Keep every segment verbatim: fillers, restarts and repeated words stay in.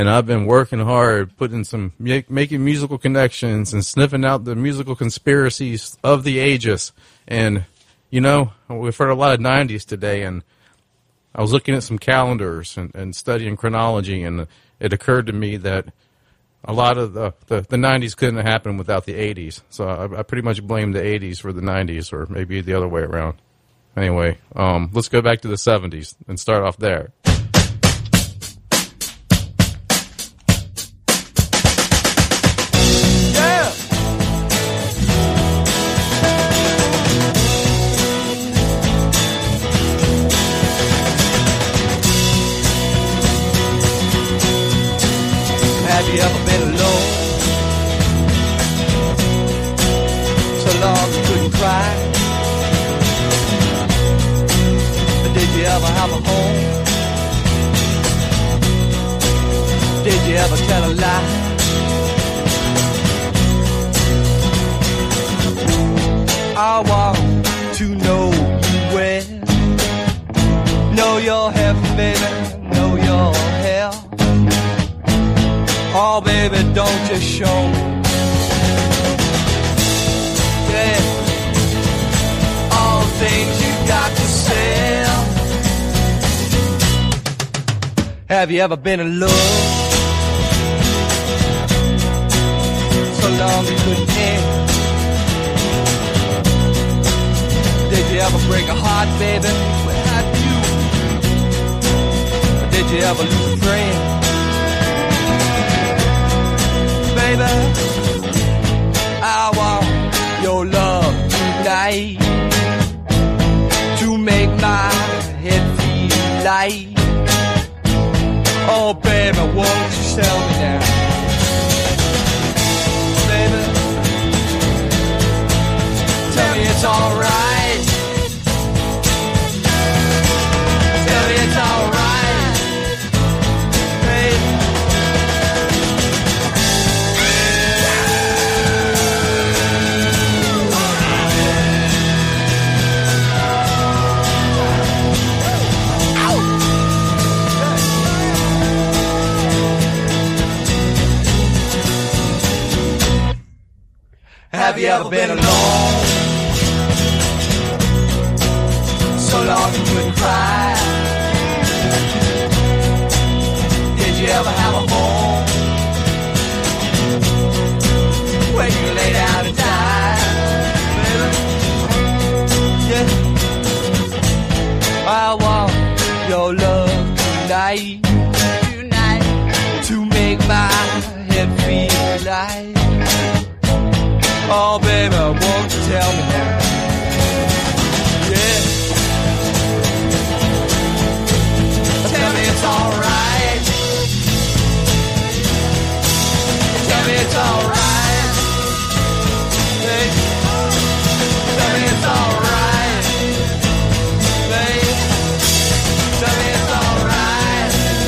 And I've been working hard, putting some, making musical connections and sniffing out the musical conspiracies of the ages. And, you know, we've heard a lot of nineties today, and I was looking at some calendars and, and studying chronology, and it occurred to me that a lot of the, the, the nineties couldn't have happened without the eighties. So I, I pretty much blame the eighties for the nineties, or maybe the other way around. Anyway, um, let's go back to the seventies and start off there. Have you ever been alone? So long you couldn't cry. But did you ever have a home? Did you ever tell a lie? I want to know you well. Know your heaven, baby. Know your hell. Oh, baby, don't just show me. Yeah. All things you got to sell. Have you ever been in love? So long you couldn't end. Did you ever break a heart, baby? Well, I do. Or did you ever lose a friend? Baby, I want your love tonight to make my head feel light. Oh, baby, won't you tell me now? Baby, tell me it's alright. Tell me it's alright, baby. Have you ever been alone? So long you couldn't cry. Did you ever have a home where you could lay down and die? Baby, yeah. I want your love tonight, tonight, to make my head feel light. Oh, baby, won't you tell me now? Yeah. Tell me it's alright. Tell me it's alright. Hey. Tell me it's alright. Babe. Tell me it's alright.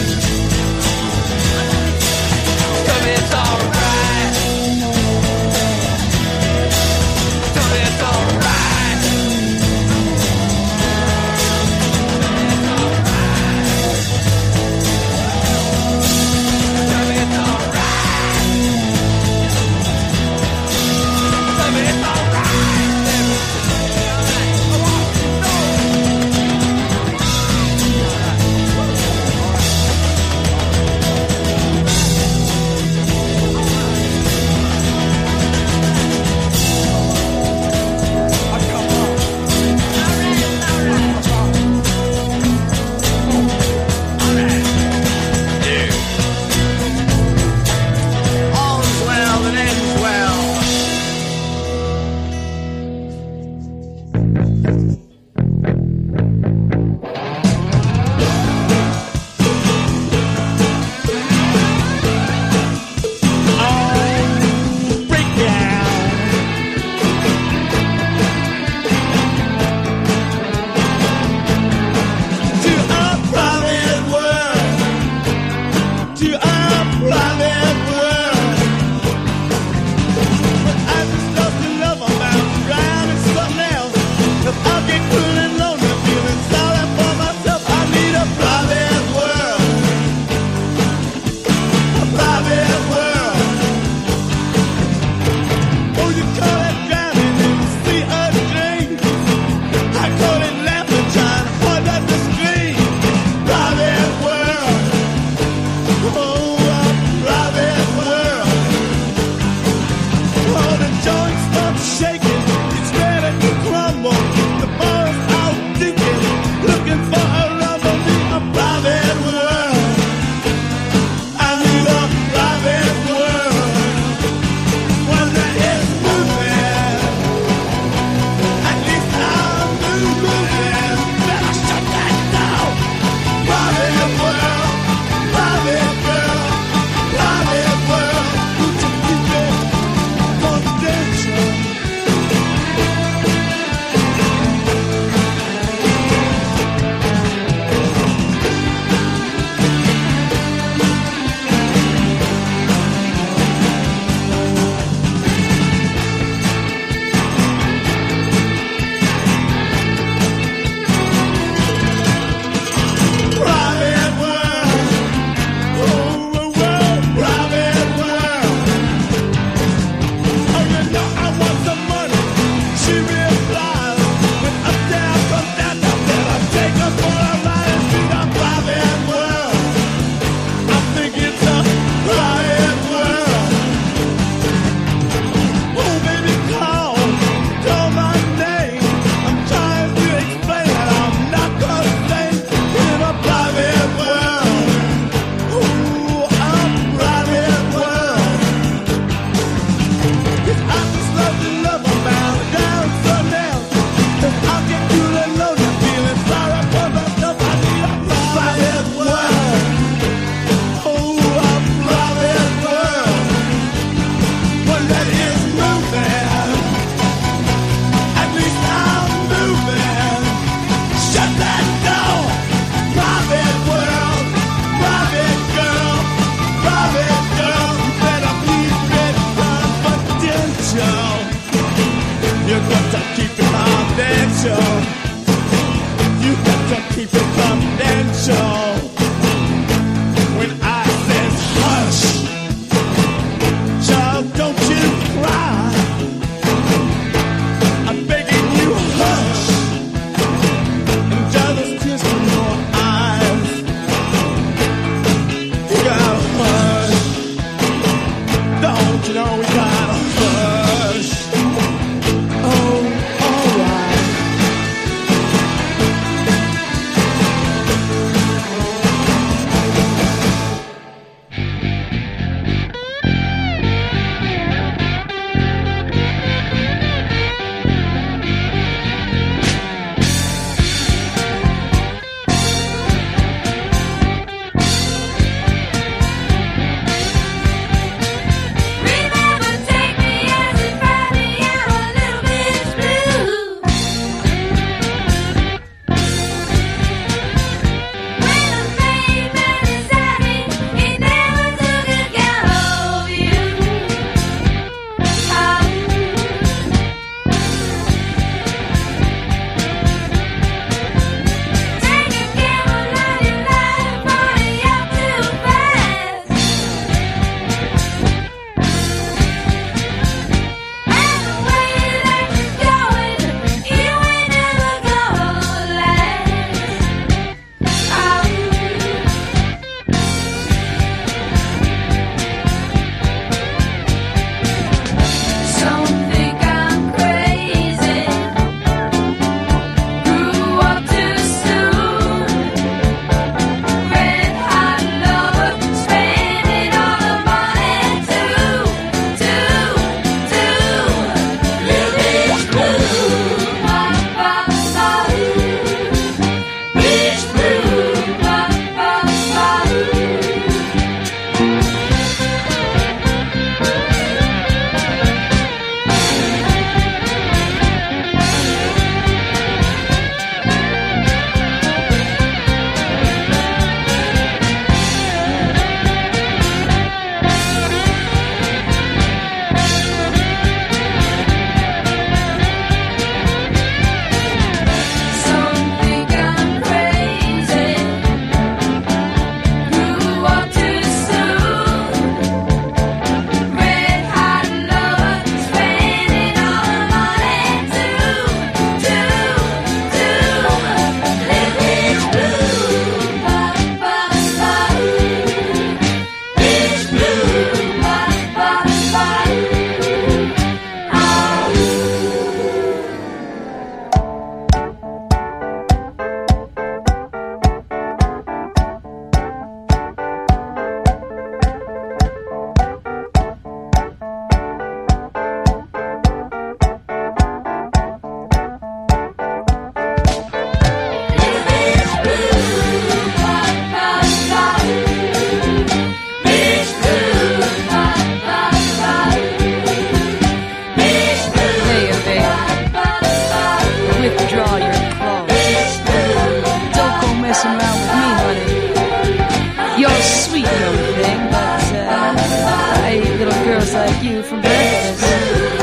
you from breakfast.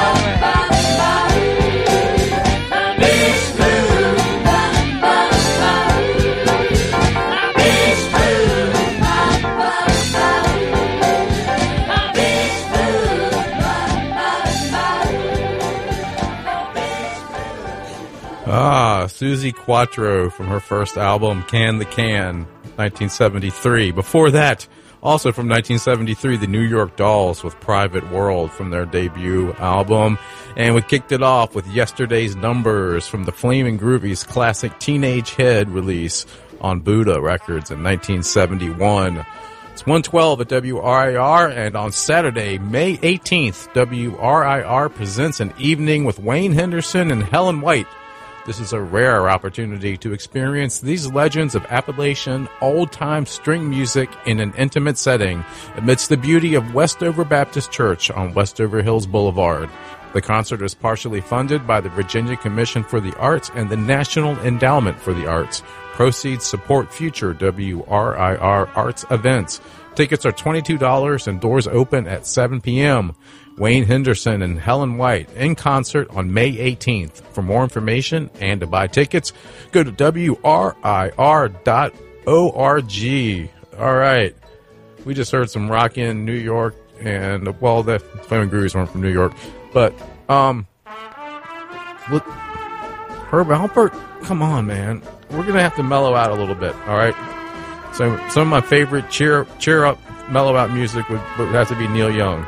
Ah, Suzi Quatro from her first album, Can the Can, nineteen seventy-three. Before that, also from nineteen seventy-three, the New York Dolls with Private World from their debut album. And we kicked it off with Yesterday's Numbers from the Flaming Groovies' classic Teenage Head release on Buddha Records in nineteen seventy-one. It's one twelve at W R I R, and on Saturday, May eighteenth, W R I R presents an evening with Wayne Henderson and Helen White. This is a rare opportunity to experience these legends of Appalachian old-time string music in an intimate setting amidst the beauty of Westover Baptist Church on Westover Hills Boulevard. The concert is partially funded by the Virginia Commission for the Arts and the National Endowment for the Arts. Proceeds support future W R I R arts events. Tickets are twenty-two dollars and doors open at seven p.m. Wayne Henderson and Helen White in concert on May eighteenth. For more information and to buy tickets, go to W R I R dot org. All right. We just heard some rock in New York, and, well, the Flaming Groovies weren't from New York, but, um, look, Herb Alpert, come on, man. We're going to have to mellow out a little bit, all right? So some of my favorite cheer cheer up, mellow out music would, would have to be Neil Young.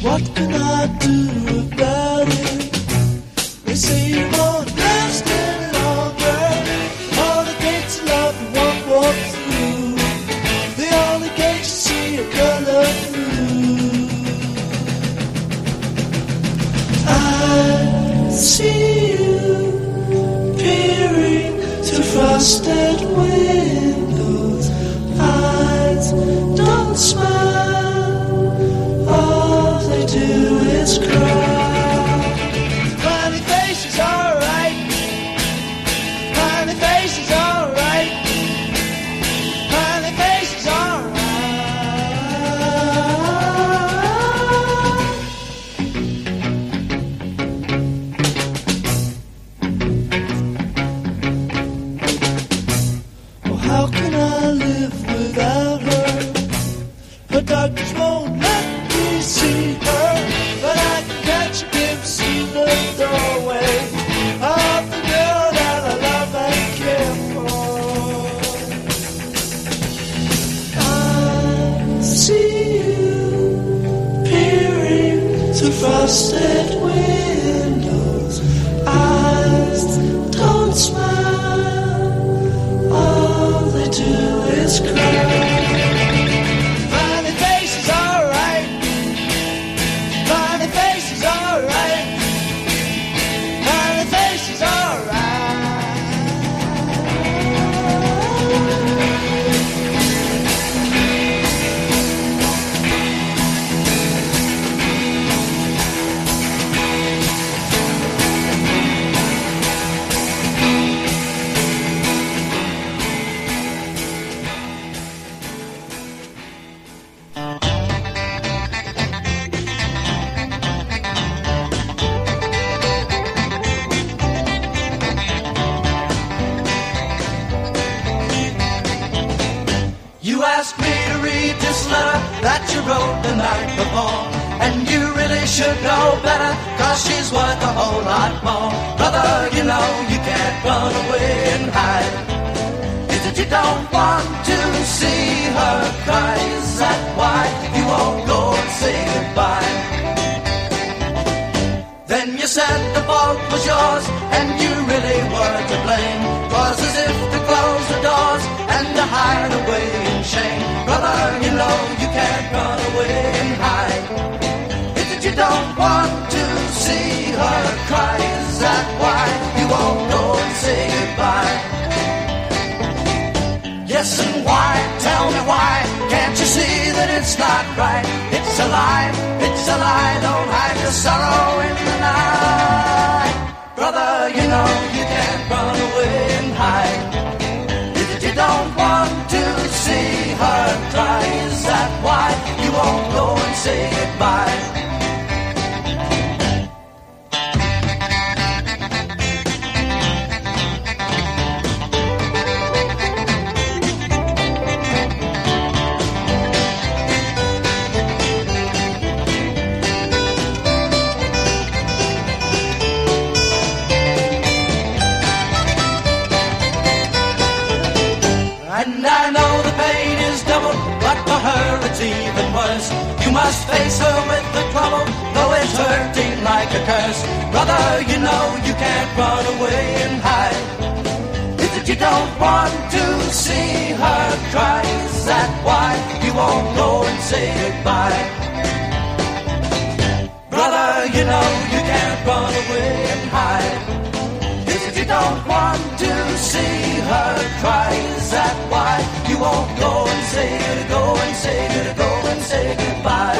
What can I do about it? They say you won't last any longer. All the gates of love you won't walk through. The only gates you see a color through. I see you peering through frosted windows. Eyes don't smile, all they do is cry. Funny faces, alright. Funny faces, alright. Funny faces, alright. Well, how can I live without her? Her doctors won't let me see her, but I can catch a glimpse in the doorway of the girl that I love and care for. I see you peering through frosted windows. Eyes don't smile, all they do is cry. Funny faces, alright. Funny faces, alright. Funny faces, alright. You asked me to read this letter that you wrote the night before, and you really should know better, cause she's worth a whole lot more. Brother, you know you can't run away and hide. Is it you don't want to see her cry? Is that why you won't go and say goodbye? Then you said the fault was yours, and you really were to blame. 'Twas as if to close the doors and to hide away in shame. Brother, you know you can't run away and hide. Is it you don't want to see her cry? Is that why you won't go and say goodbye? Yes, and why? Tell me why? Can't you see that it's not right? It's a lie, it's a lie. Don't hide your sorrow in the night. Brother, you know you can't run away and hide. Is it you don't want to see her cry? Is that why you won't go and say goodbye? And I know the pain is double, but for her it's even worse. You must face her with the trouble, though it's hurting like a curse. Brother, you know you can't run away and hide. Is it you don't want to see her cry? Is that why you won't go and say goodbye? Brother, you know you can't run away and hide. Is it you don't want to see her cry? Is that why you won't go and say it, go and say it, go and say goodbye?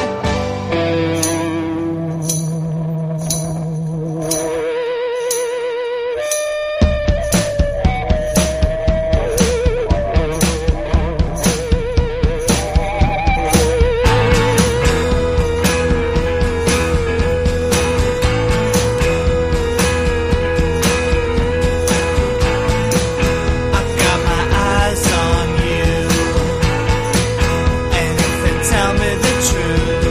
Tell me the truth.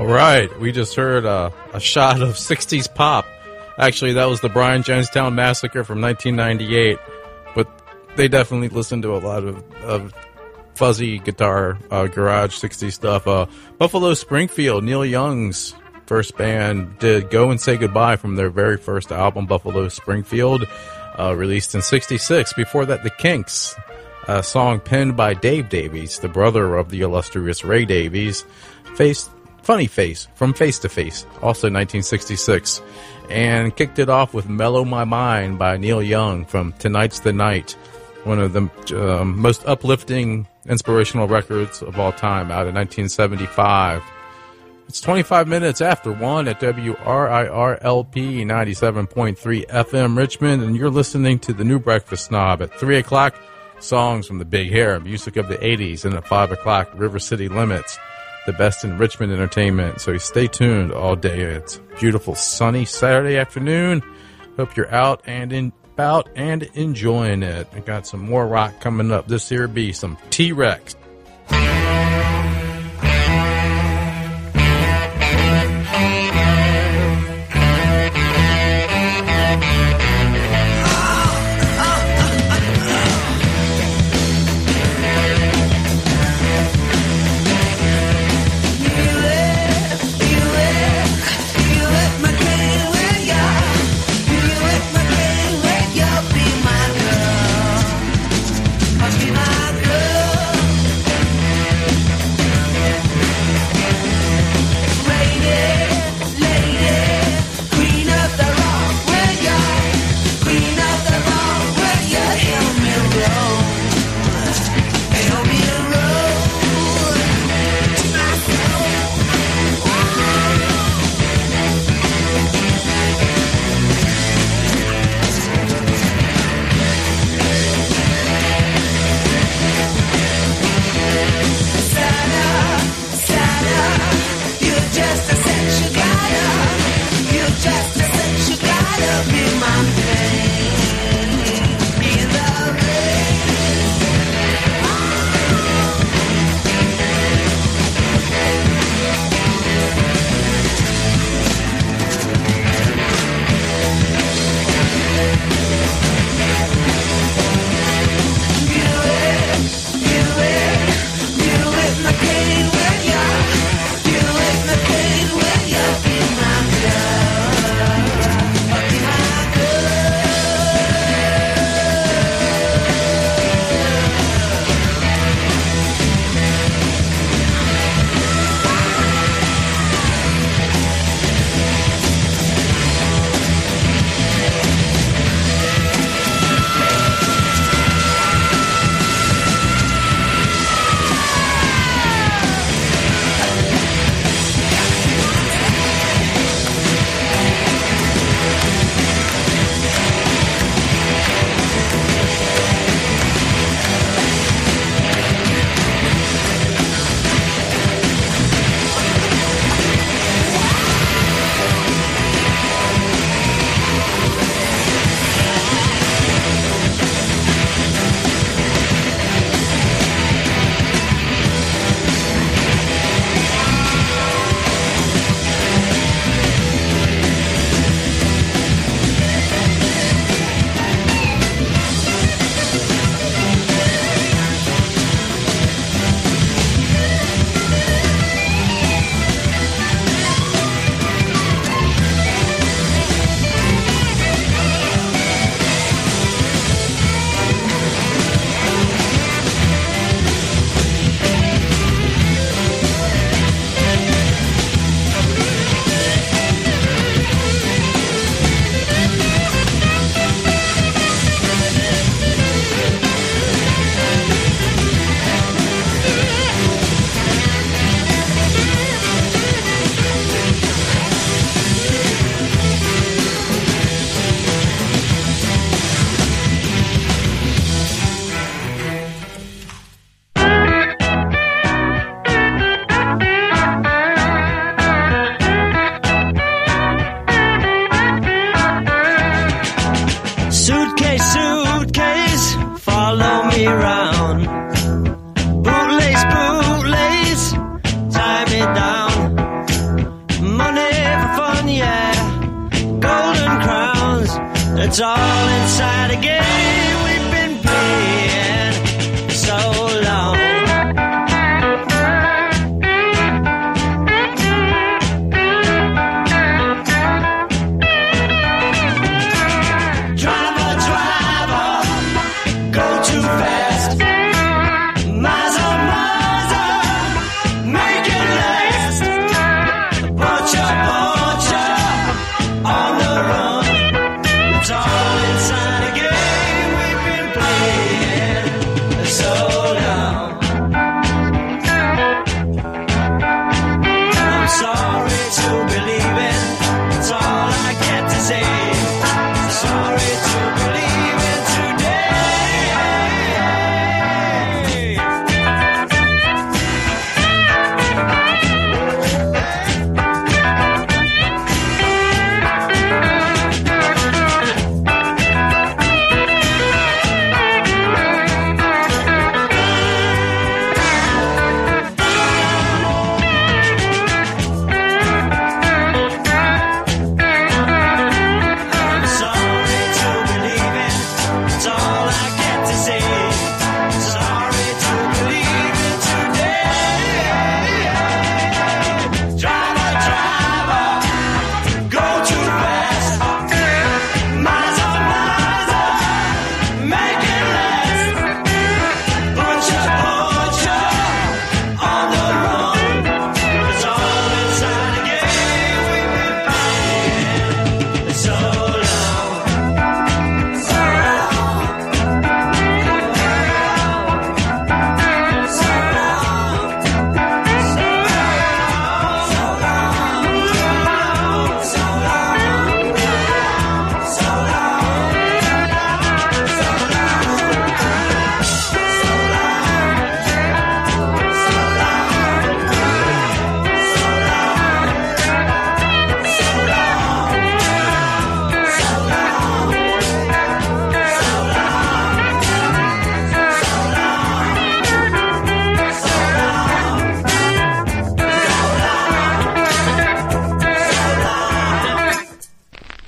right, we just heard uh, a shot of sixties pop. Actually, that was the Brian Jonestown Massacre from nineteen ninety-eight, but they definitely listened to a lot of, of fuzzy guitar, uh, garage sixties stuff. Uh, Buffalo Springfield, Neil Young's first band, did Go and Say Goodbye from their very first album, Buffalo Springfield, uh, released in sixty-six. Before that, the Kinks, a song penned by Dave Davies, the brother of the illustrious Ray Davies, Face, Funny Face, from Face to Face, also nineteen sixty-six, and kicked it off with Mellow My Mind by Neil Young from Tonight's the Night, one of the um, most uplifting inspirational records of all time, out in nineteen seventy-five. It's twenty-five minutes after one at W R I R L P ninety-seven point three F M Richmond, and you're listening to the New Breakfast Snob. At three o'clock, songs from the Big Hair, music of the eighties, and at five o'clock, River City Limits, the best in Richmond entertainment. So stay tuned all day. It's a beautiful sunny Saturday afternoon. Hope you're out and in, about and enjoying it. I got some more rock coming up. This here be some T-Rex. Be my girl.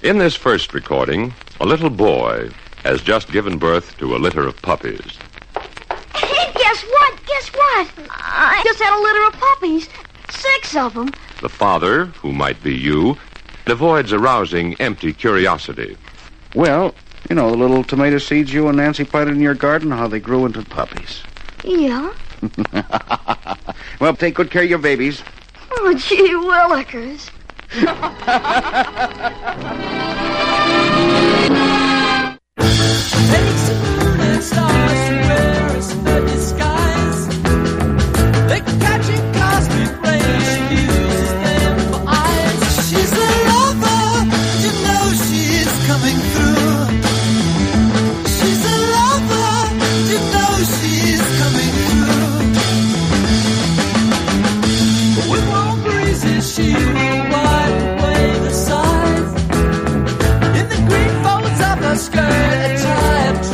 In this first recording, a little boy has just given birth to a litter of puppies. Hey, guess what? Guess what? I just had a litter of puppies. Six of them. The father, who might be you, avoids arousing empty curiosity. Well, you know the little tomato seeds you and Nancy planted in your garden, how they grew into puppies. Yeah? Well, take good care of your babies. Oh, gee willikers. Takes the moon and stars to wear us a disguise. They're catching cosmic rays, she uses them for eyes. She's a lover, you know she's coming through. She's a lover, you know she's coming through. With warm breezes, she will wipe away the sighs. In the green folds of her skirt, a tie of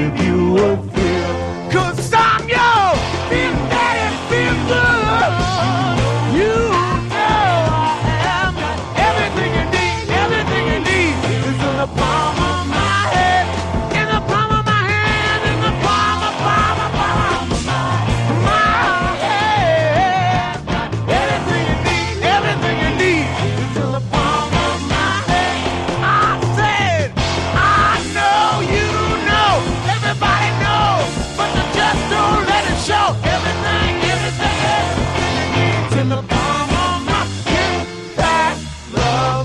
give you a thrill. Cause I'm your big daddy, big good. You know I am. Everything you need, everything you need is in the palm of my hand. In the palm of my hand, in the palm of, palm of, palm of my, my hand. Everything you need, everything you need is in the palm of my hand. I said, I know you know, everybody knows, but you just don't let it show. Everything, everything, everything is in the palm of my hand. That love.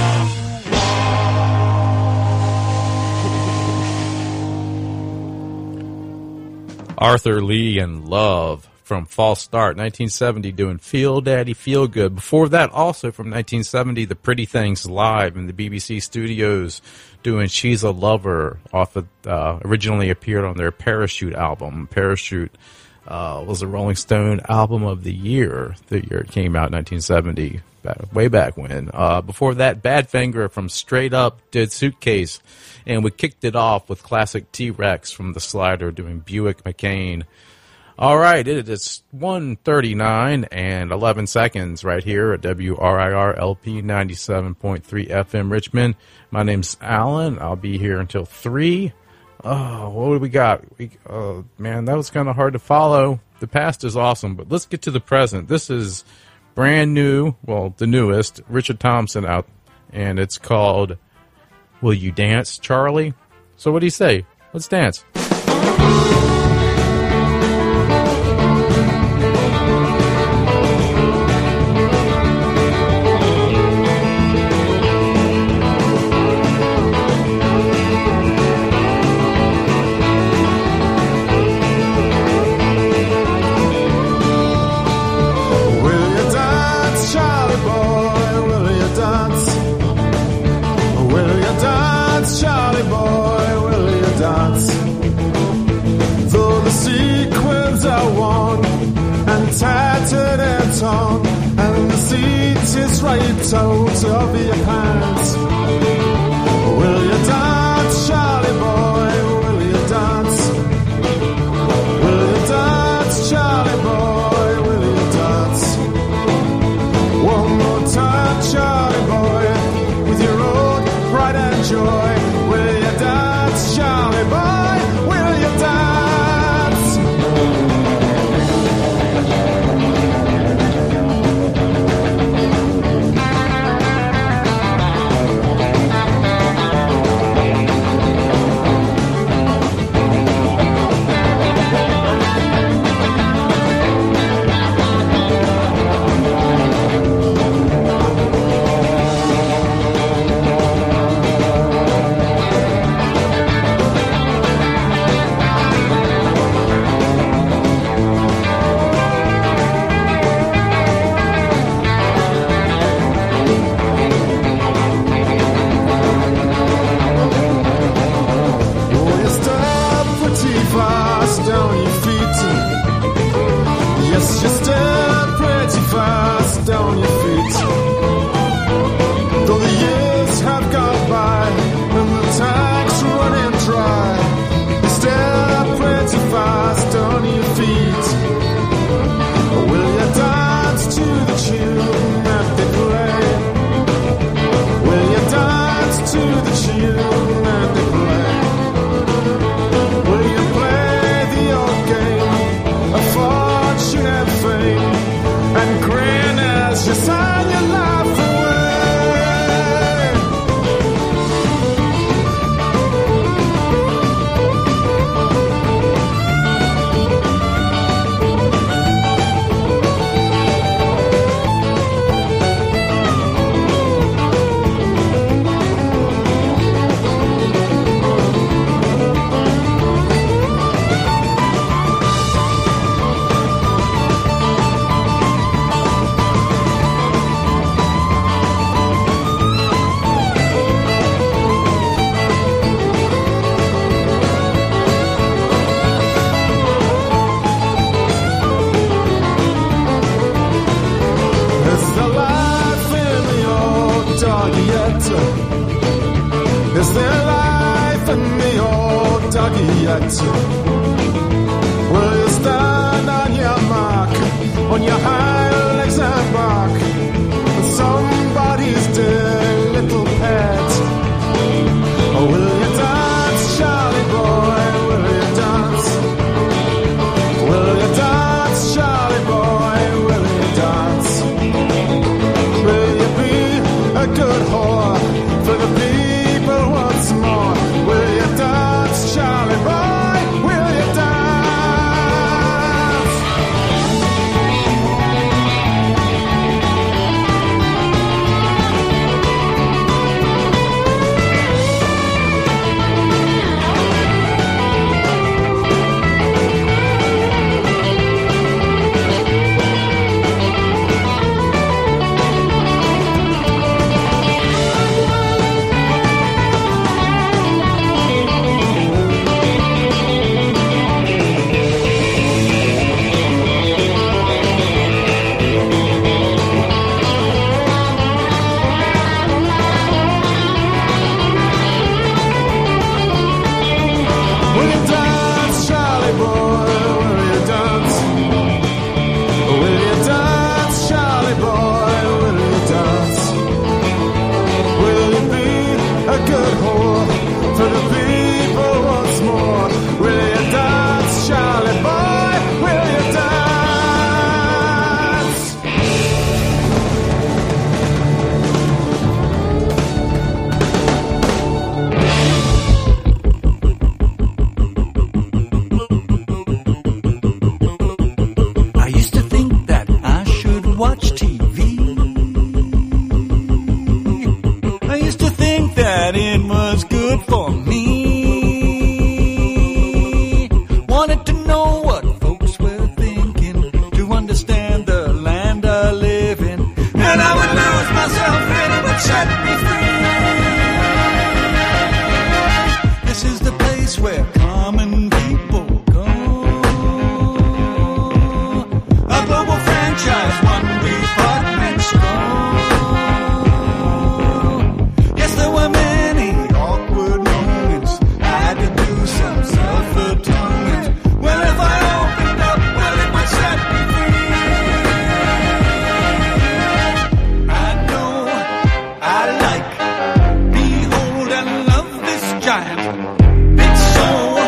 Arthur Lee and Love from False Start, nineteen seventy, doing Feel Daddy Feel Good. Before that, also from nineteen seventy, The Pretty Things live in the B B C studios doing She's a Lover, off of, uh, originally appeared on their Parachute album. Parachute uh, was a Rolling Stone album of the year, the year it came out, nineteen seventy, back, way back when. Uh, before that, Badfinger from Straight Up did Suitcase. And we kicked it off with classic T-Rex from The Slider doing Buick McCain. All right, it is one thirty-nine and eleven seconds right here at W R I R L P ninety-seven point three F M Richmond. My name's Alan. I'll be here until three. Oh, what do we got? We, oh, man, that was kind of hard to follow. The past is awesome, but let's get to the present. This is brand new, well, the newest, Richard Thompson out, and it's called Will You Dance, Charlie? So what do you say? Let's dance. Tattered and torn, and the seat is right out of your pants. Will you dance, Charlie boy? Will you dance? Will you dance, Charlie boy? Will you dance? One more time, Charlie boy, with your own pride and joy. Will you dance, Charlie boy? Will you dance? lucky yet? Will you stand on your mark, on your high legs and bark, somebody's dear little pet? Or will you dance, Charlie boy? Will you dance? Will you dance, Charlie boy? Will you dance? Will you be a good whore for the people once more? Will you dance, Charlie boy? Will you dance? Behold and love this giant. It's so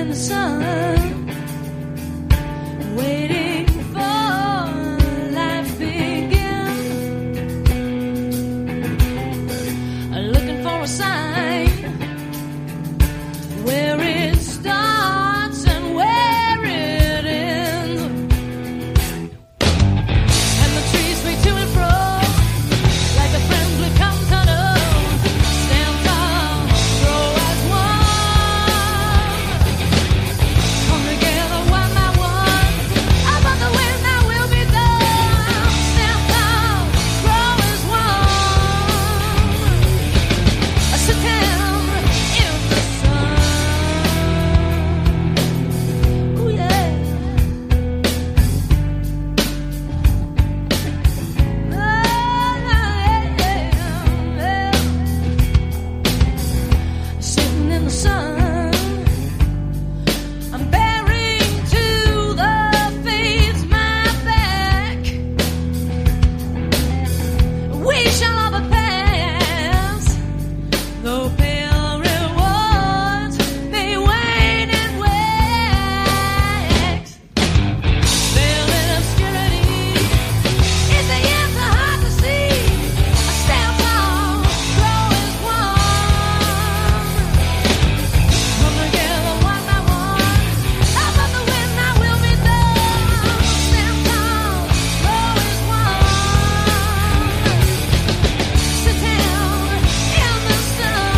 in the sun, waiting for life begin, looking for a sign where it starts and where it ends, and the trees sway to and fro like a friendly tunnel. Stand tall, grow as one, come together one by one. Above the wind, I will be done. Stand tall, grow as one. Sit down in the sun. Ooh yeah. Sitting in the sun, I'm bearing to the fates my back. We shall overpass, though pale rewards may wane and wax. Veiled in obscurity, is the answer hard to see? Stand tall, grow as one. Come together one by one. Above the wind, I will be done. Stand tall, grow as one. Sit down in the sun.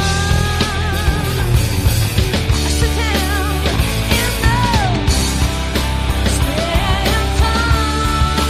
Sit down in the stand tall,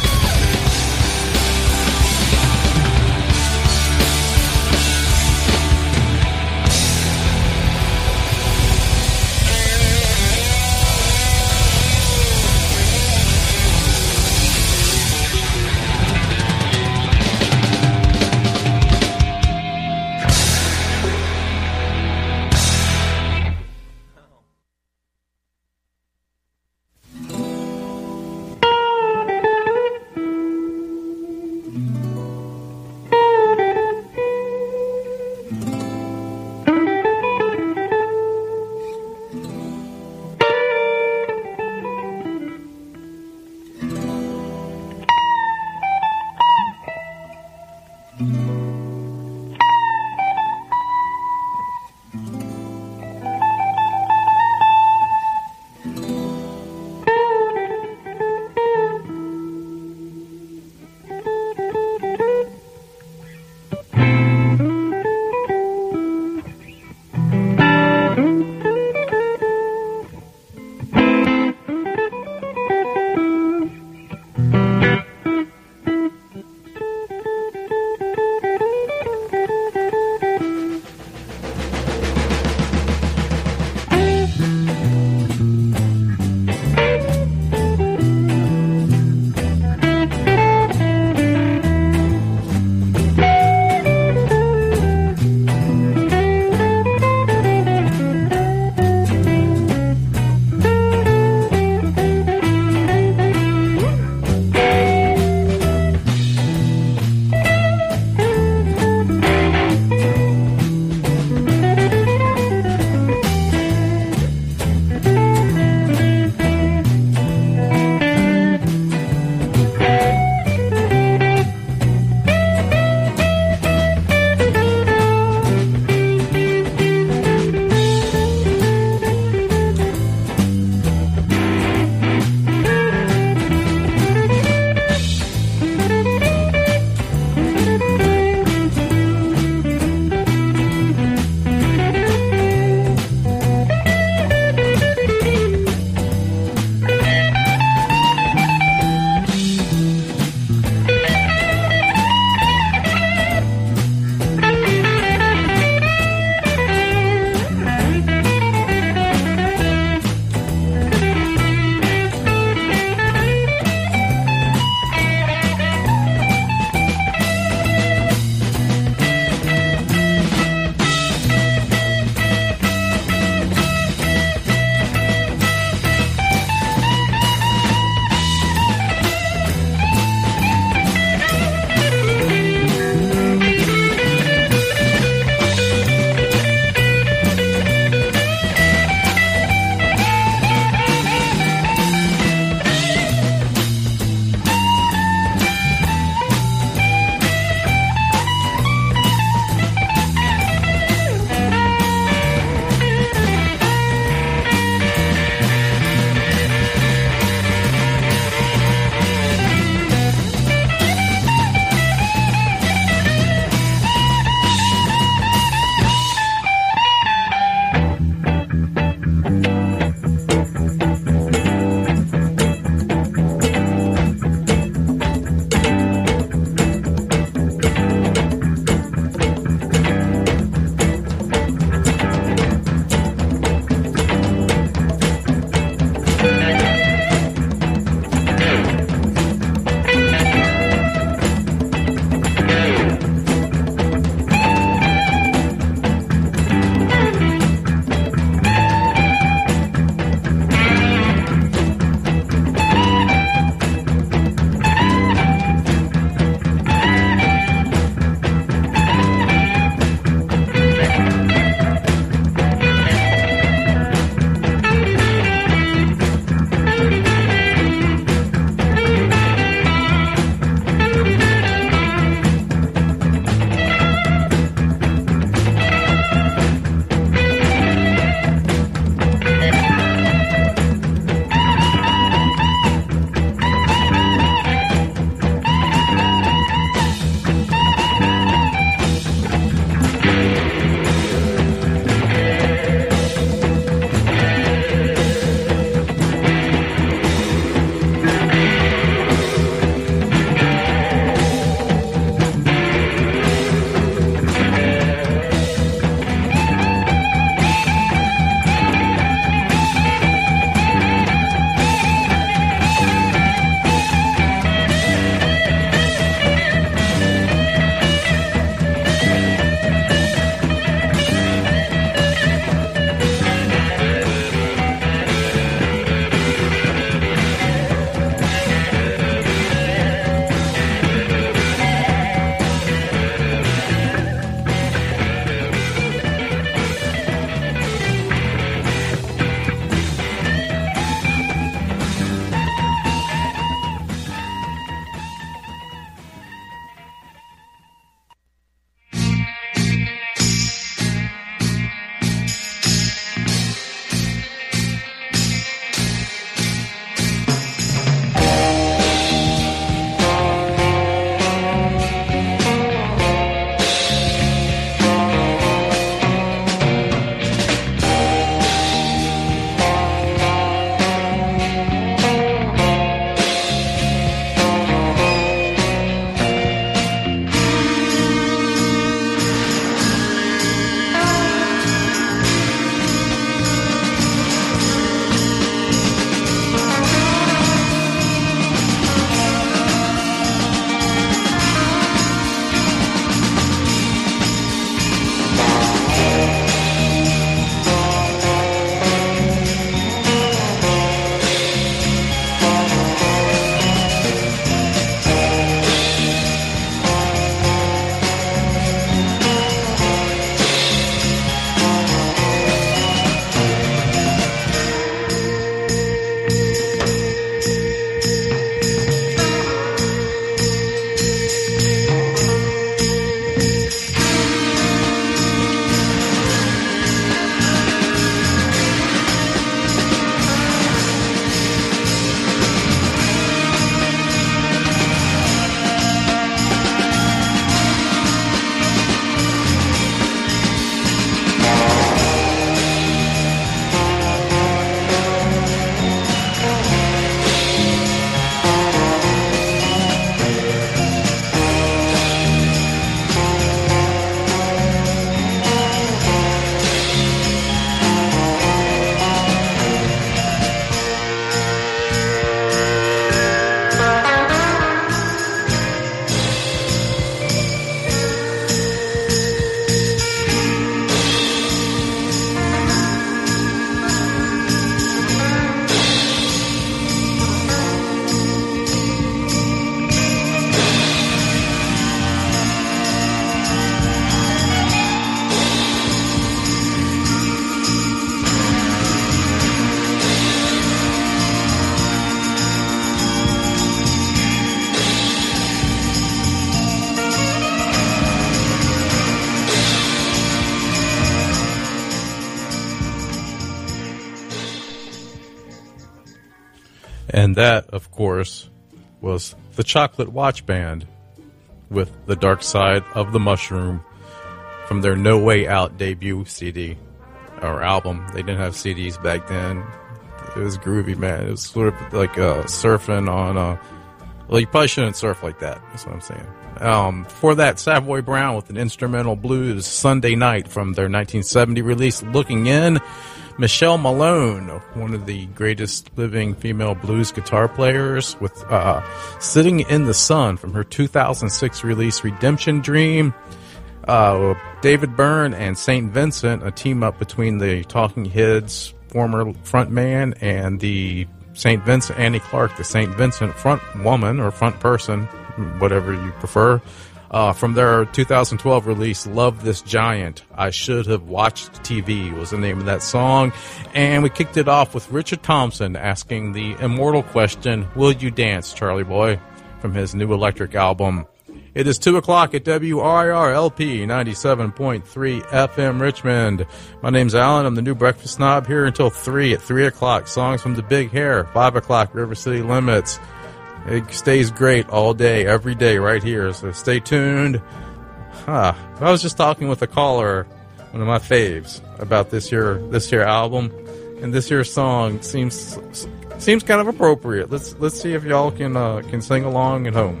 And that, of course, was the Chocolate Watch Band with The Dark Side of the Mushroom from their No Way Out debut C D or album. They didn't have C Ds back then. It was groovy, man. It was sort of like uh, surfing on a... Well, you probably shouldn't surf like that. That's what I'm saying. Um, for that, Savoy Brown with an instrumental blues Sunday Night from their nineteen seventy release, Looking In. Michelle Malone, one of the greatest living female blues guitar players, with uh, Sitting in the Sun from her two thousand six release, Redemption Dream. Uh, David Byrne and Saint Vincent, a team up between the Talking Heads former frontman and the Saint Vincent, Annie Clark, the Saint Vincent front woman or front person, whatever you prefer. Uh, from their two thousand twelve release, Love This Giant, I Should Have Watched T V was the name of that song. And we kicked it off with Richard Thompson asking the immortal question, Will You Dance, Charlie Boy? From his new Electric album. It is two o'clock at W R I R L P ninety-seven point three F M Richmond. My name's Alan. I'm the new breakfast snob here until three. At three o'clock, songs from the Big Hair. five o'clock, River City Limits. It stays great all day, every day, right here. So stay tuned. Huh. I was just talking with a caller, one of my faves, about this here this here album, and this here song seems seems kind of appropriate. Let's let's see if y'all can uh, can sing along at home.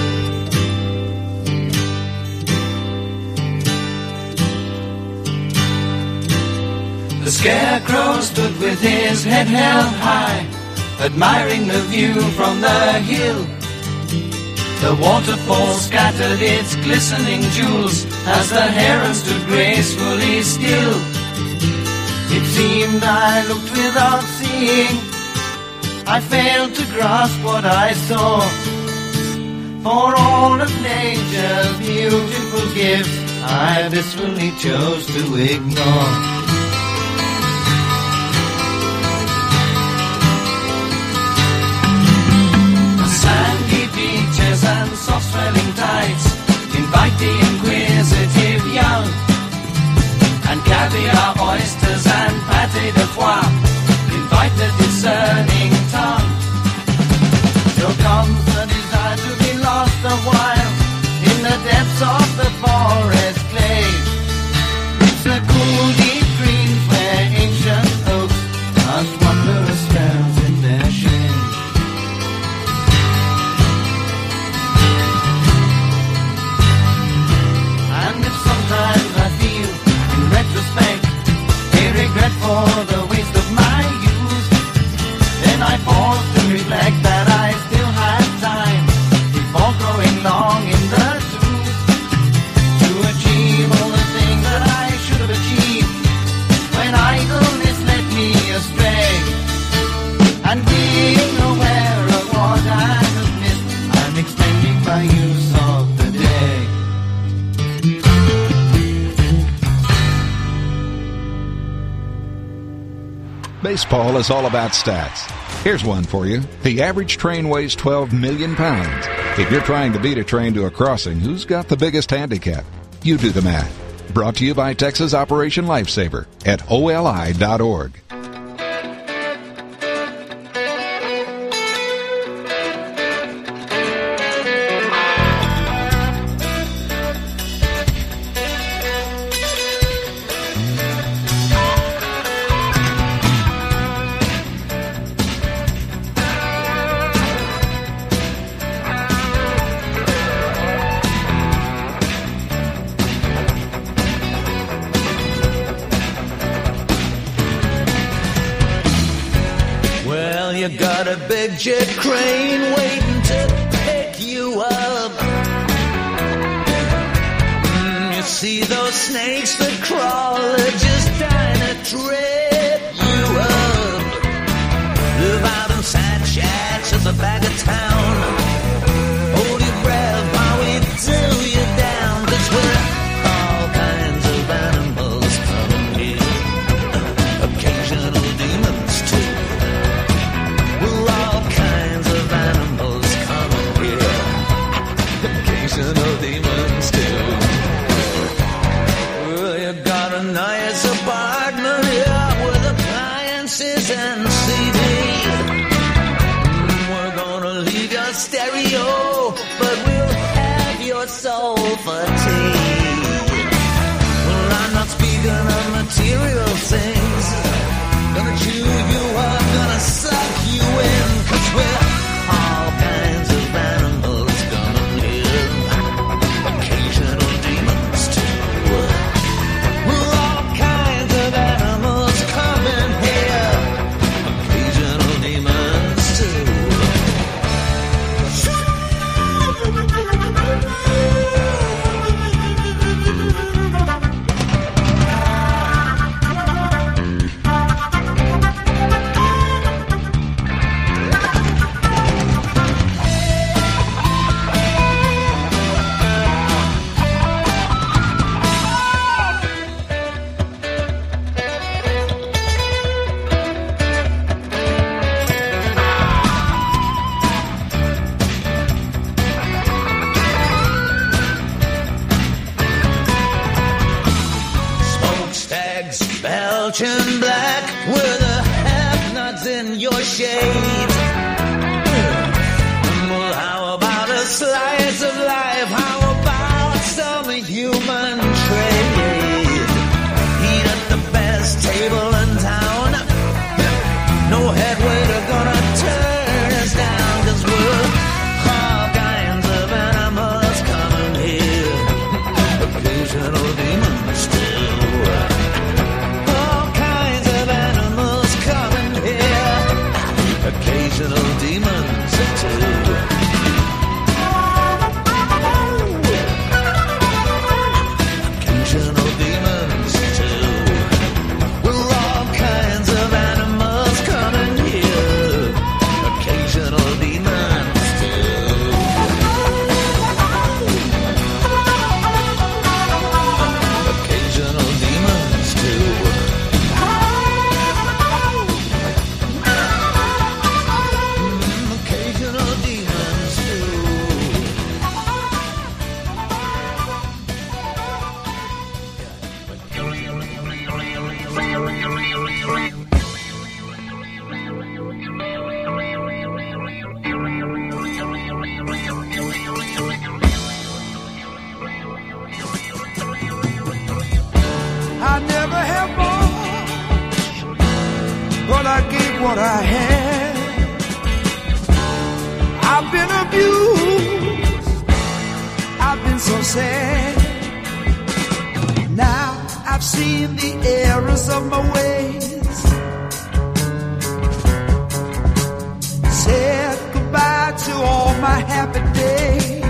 The scarecrow stood with his head held high, admiring the view from the hill. The waterfall scattered its glistening jewels as the heron stood gracefully still. It seemed I looked without seeing, I failed to grasp what I saw. For all of nature's beautiful gifts I blissfully chose to ignore. And soft swelling tides invite the inquisitive young, and caviar, oysters and pâté de foie invite the discerning tongue. Till comes the desire to be lost a while in the depths of the forest glade. It's the cool deep greens where ancient oaks cast wondrous spells in their shade. Sometimes I feel, in retrospect, a regret for the waste of my youth. Then I pause to reflect that I still have time before growing long in the tooth to achieve all the things that I should have achieved when idleness led me astray. And being aware of what I have missed, I'm extending my use of the day. Baseball is all about stats. Here's one for you. The average train weighs twelve million pounds. If you're trying to beat a train to a crossing, who's got the biggest handicap? You do the math. Brought to you by Texas Operation Lifesaver at O L I dot org. Jet crane waiting to pick you up. Mm, you see those snakes that crawl are just trying to trip you up. Live out in sad shacks at the back of town. Hold your breath while we do you down, 'cause we're all kinds of animals coming here. Occasional demons too. We're all kinds of animals coming here. Occasional demons too. Well, you got a nice shade. Well, how about a slice of life? How about some human trade? Eat at the best table in town. No head waiter gonna turn us down, 'cause we're all kinds of animals coming here. Occasional demons too. All kinds of animals coming here. Occasional demons too. Occasional demons too. We're all kinds of animals coming here. Occasional demons too. Occasional demons too. Mm, occasional demons too. I never had much, but I gave what I had. I've been abused, I've been so sad. Now I've seen the errors of my ways. Said goodbye to all my happy days.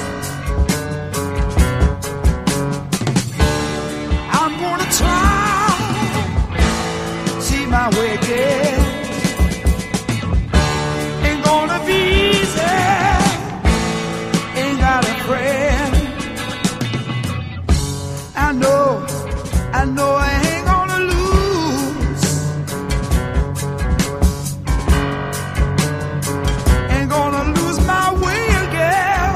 I'm gonna try, see my way again. Ain't gonna be easy, ain't got a friend. I know, I know I ain't gonna lose. Ain't gonna lose my way again.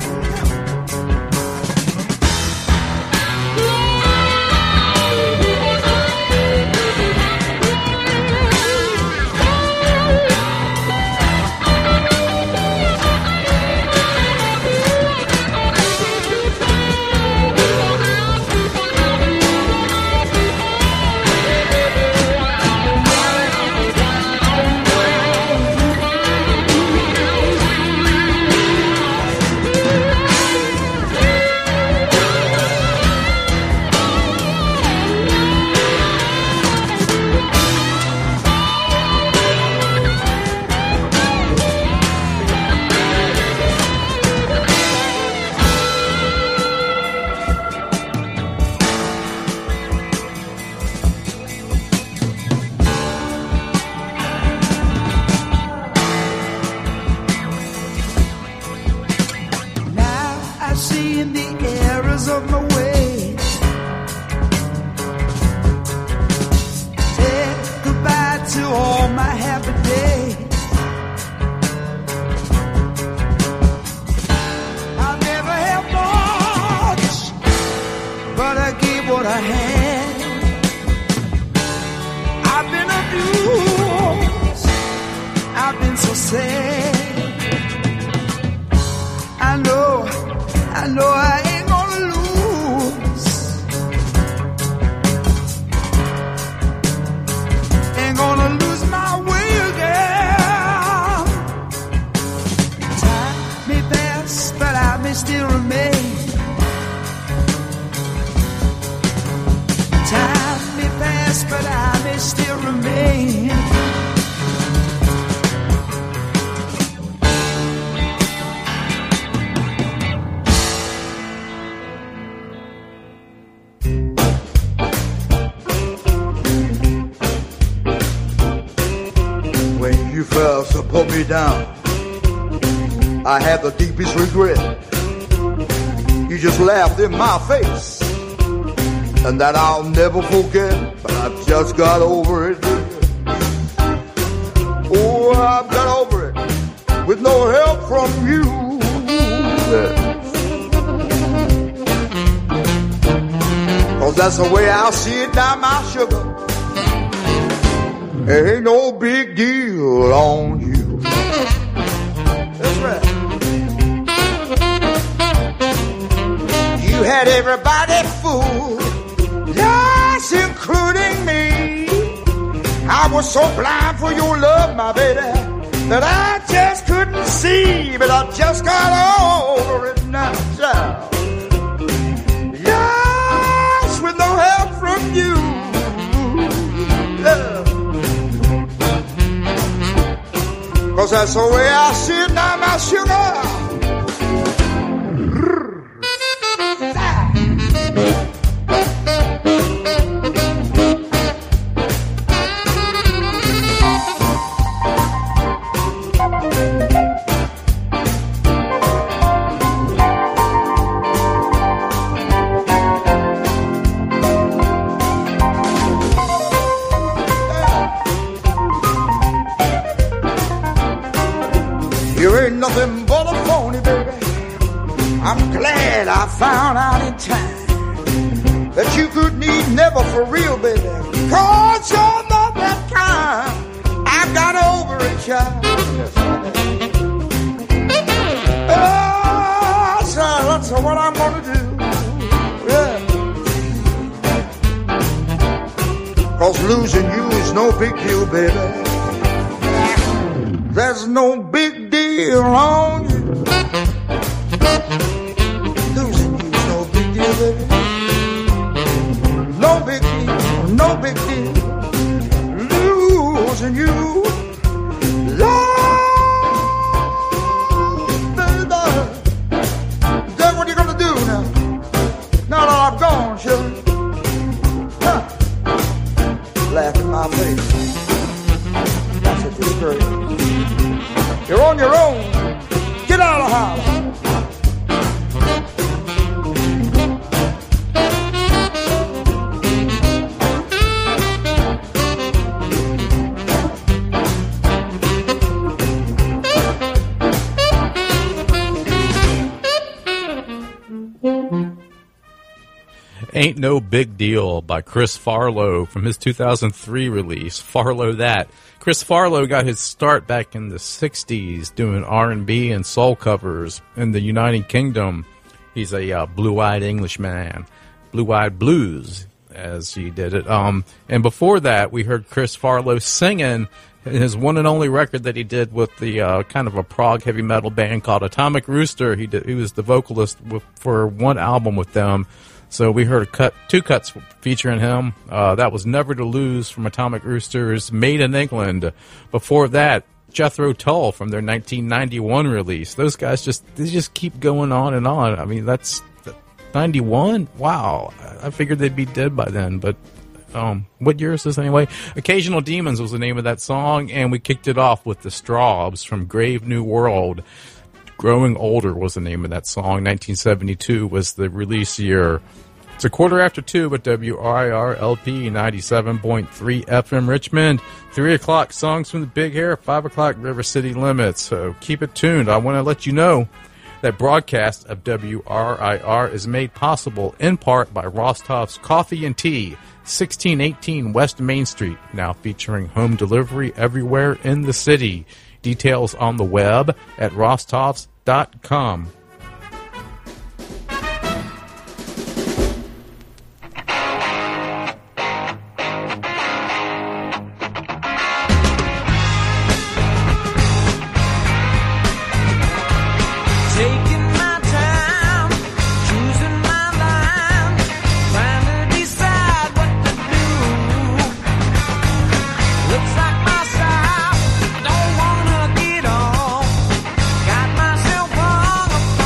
Now I've seen the errors of my ways. Said goodbye to all my happy days. I never had much, but I gave what I had. I've been abused, I've been so sad. I know, I know I ain't gonna lose. Ain't gonna lose my way again. Time may pass, but I may still remain. Time may pass, but I may still remain. When you first put me down, I had the deepest regret. You just laughed in my face, and that I'll never forget. But I've just got over it. Oh, I've got over it with no help from you. Cause that's the way I'll see it now, my sugar. Ain't no big deal on you. That's right. You had everybody fooled, yes, including me. I was so blind for your love, my baby, that I just couldn't see, but I just got over it now, child. Yes, with no help from you. Yeah. 'Cause that's the way I see it now, my sugar. You ain't nothing but a phony, baby. I'm glad I found out in time that you could need never for real, baby. 'Cause you're not that kind. I got over it, child. Oh, so that's what I'm gonna do. Yeah. 'Cause losing you is no big deal, baby. There's no big deal on you. Losing you's no big deal, baby. No big deal, no big deal. Losing you, love, baby. That's what you're gonna do now. Now that I'm gone, sugar. Huh. Laugh in my face. That's it, it's great. You're on your own. Get out of the house. Ain't No Big Deal by Chris Farlowe from his two thousand three release, Farlowe That. Chris Farlowe got his start back in the sixties doing R and B and soul covers in the United Kingdom. He's a uh, blue-eyed Englishman, blue-eyed blues, as he did it. Um, and before that, we heard Chris Farlowe singing his one and only record that he did with the uh, kind of a prog heavy metal band called Atomic Rooster. He did, he was the vocalist with, for one album with them. So we heard a cut, two cuts featuring him. Uh, that was Never to Lose from Atomic Roosters, Made in England. Before that, Jethro Tull from their nineteen ninety-one release. Those guys just they just keep going on and on. I mean, that's ninety-one? Wow. I figured they'd be dead by then, but um, what year is this anyway? Occasional Demons was the name of that song, and we kicked it off with the Strawbs from Grave New World. Growing Older was the name of that song. nineteen seventy-two was the release year. It's a quarter after two at W R I R L P ninety-seven point three F M Richmond. Three o'clock songs from the Big Hair. Five o'clock River City Limits. So keep it tuned. I want to let you know that broadcast of W R I R is made possible in part by Rostov's Coffee and Tea, sixteen eighteen West Main Street, now featuring home delivery everywhere in the city. Details on the web at rostovs dot com. Taking my time, choosing my line, trying to decide what to do. Looks like my style, don't wanna get on. Got myself hung up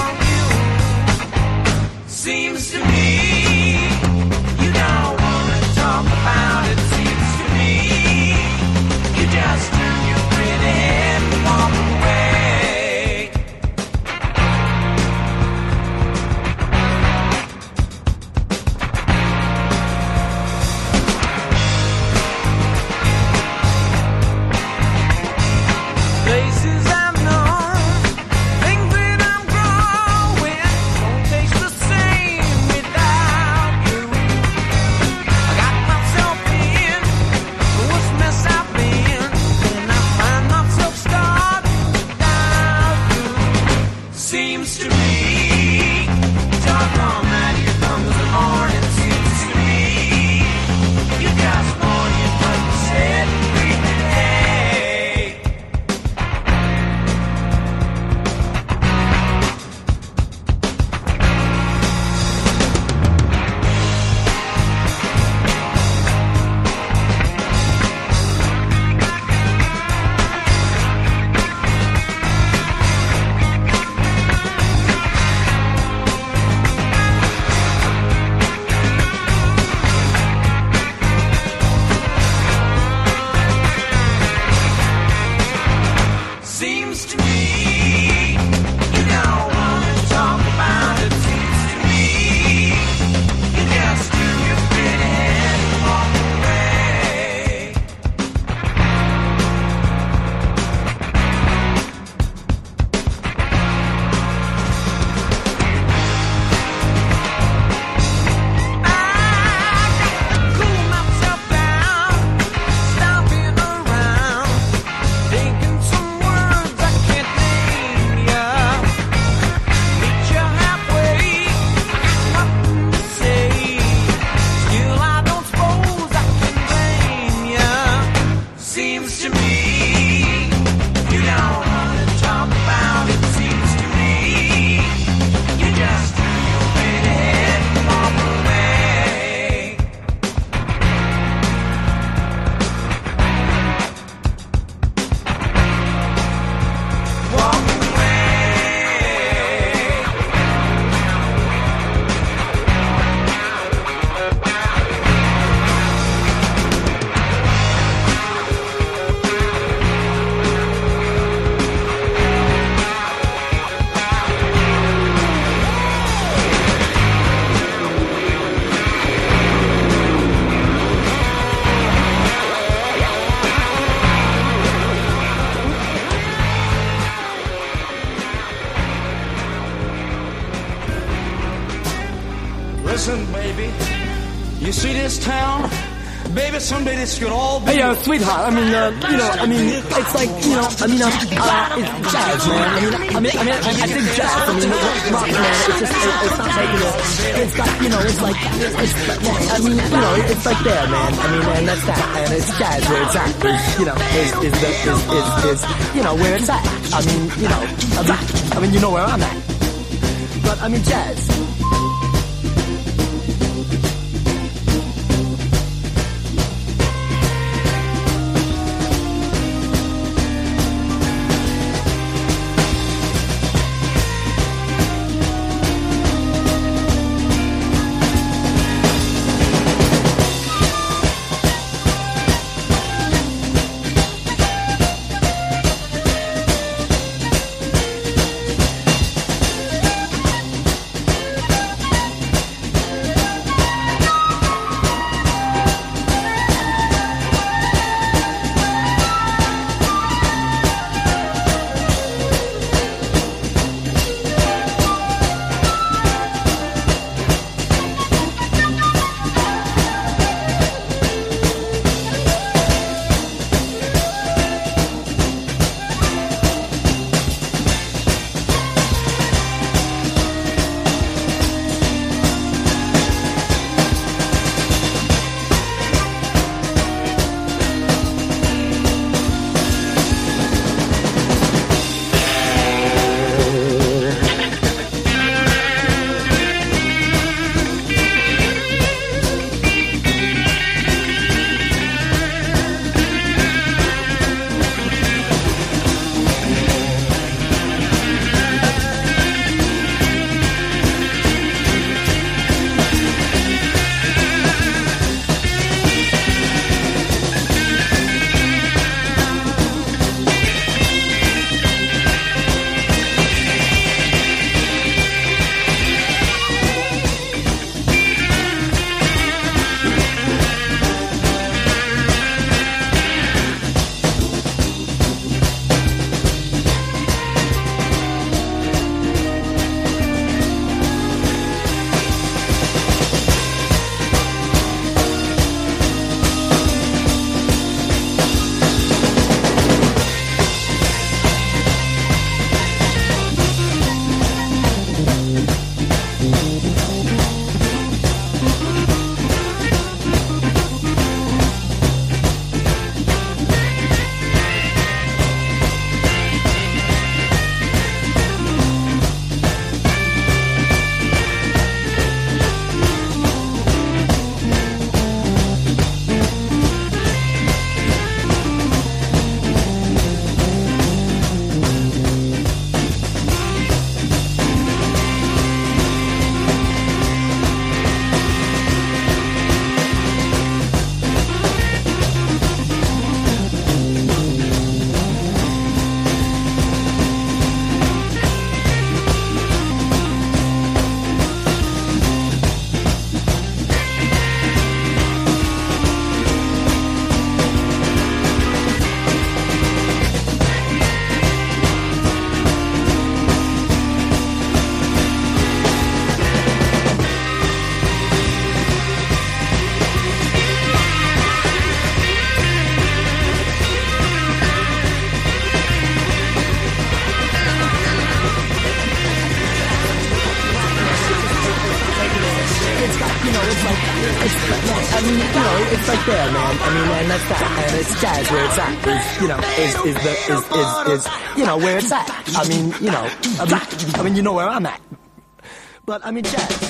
You see this town? Baby, someday this could all be. Hey, uh, sweetheart, I mean, uh, you know, I mean, it's like, you know, I mean, uh, uh it's jazz, man. I mean, I mean, I mean, I, I think jazz, I mean, rock, man, it's just, it, it's not making it, it's got, you know, it's like, it's, I mean, you know, it's like there, man. I mean, and that's that, and it's jazz where it's at, is, you know, is, is, the, is, is, is, you know, where it's at. I mean, you know, I mean, I mean, you know where I'm at. But, I mean, jazz. I mean, you know, it's like there, man. I mean, and that's that, and it's jazz where it's at. Is you know, is is the is is is you know where it's at. I mean, you know, I mean, I mean, you know where I'm at. But I mean, jazz.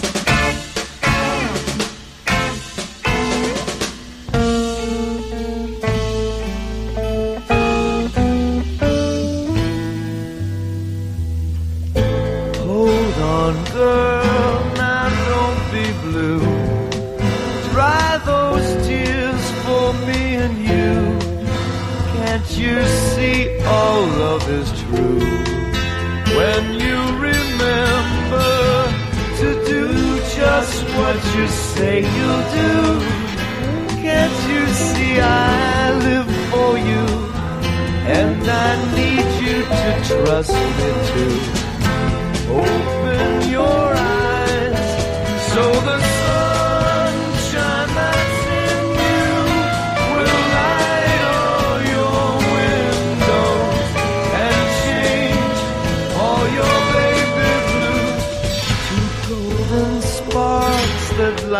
Girl, now don't be blue. Dry those tears for me and you. Can't you see all love is true? When you remember to do just what you say you'll do. Can't you see I live for you? And I need you to trust me too. Open your eyes so the sun shines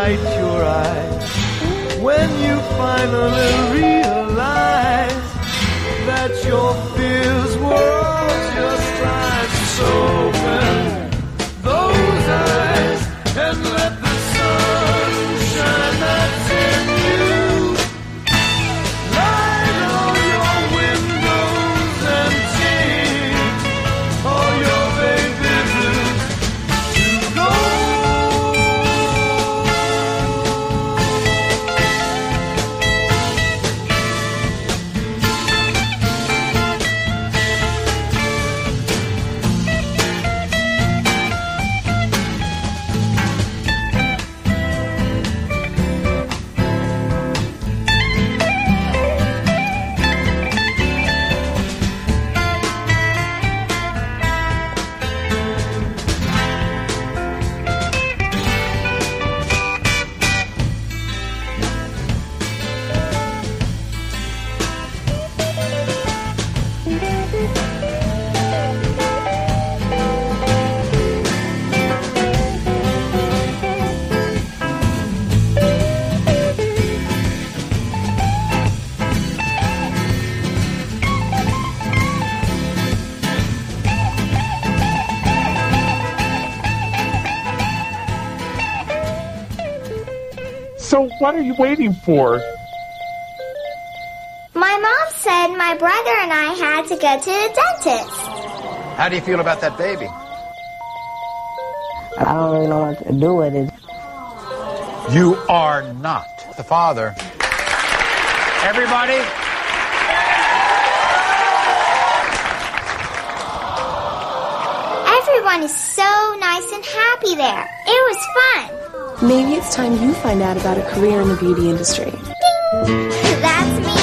light your eyes when you finally realize that your fears were all just lies. So open those eyes and let the sun shine that's in you. Light all your windows and take all your baby blues to go. So what are you waiting for? My mom said my brother and I had to go to the dentist. How do you feel about that baby? I don't really know what to do with it. You are not the father. Everybody, Everyone is so nice and happy there. It was fun. Maybe it's time you find out about a career in the beauty industry. That's me.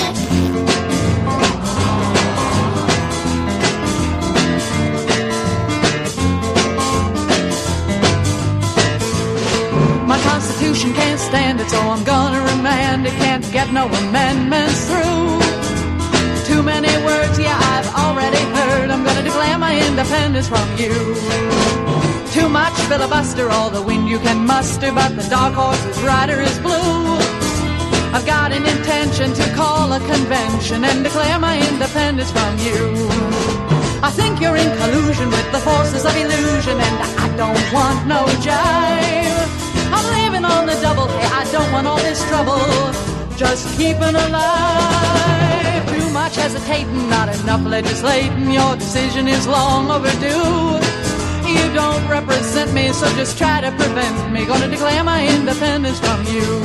My constitution can't stand it, so I'm gonna remand it. Can't get no amendments through. Too many words, yeah, I've already heard. I'm gonna declare my independence from you. Too much filibuster, all the wind you can muster, but the dark horse's rider is blue. I've got an intention to call a convention and declare my independence from you. I think you're in collusion with the forces of illusion, and I don't want no jive. I'm living on the double, hey, I don't want all this trouble, just keeping alive. Too much hesitating, not enough legislating, your decision is long overdue. You don't represent me, so just try to prevent me. Gonna declare my independence from you.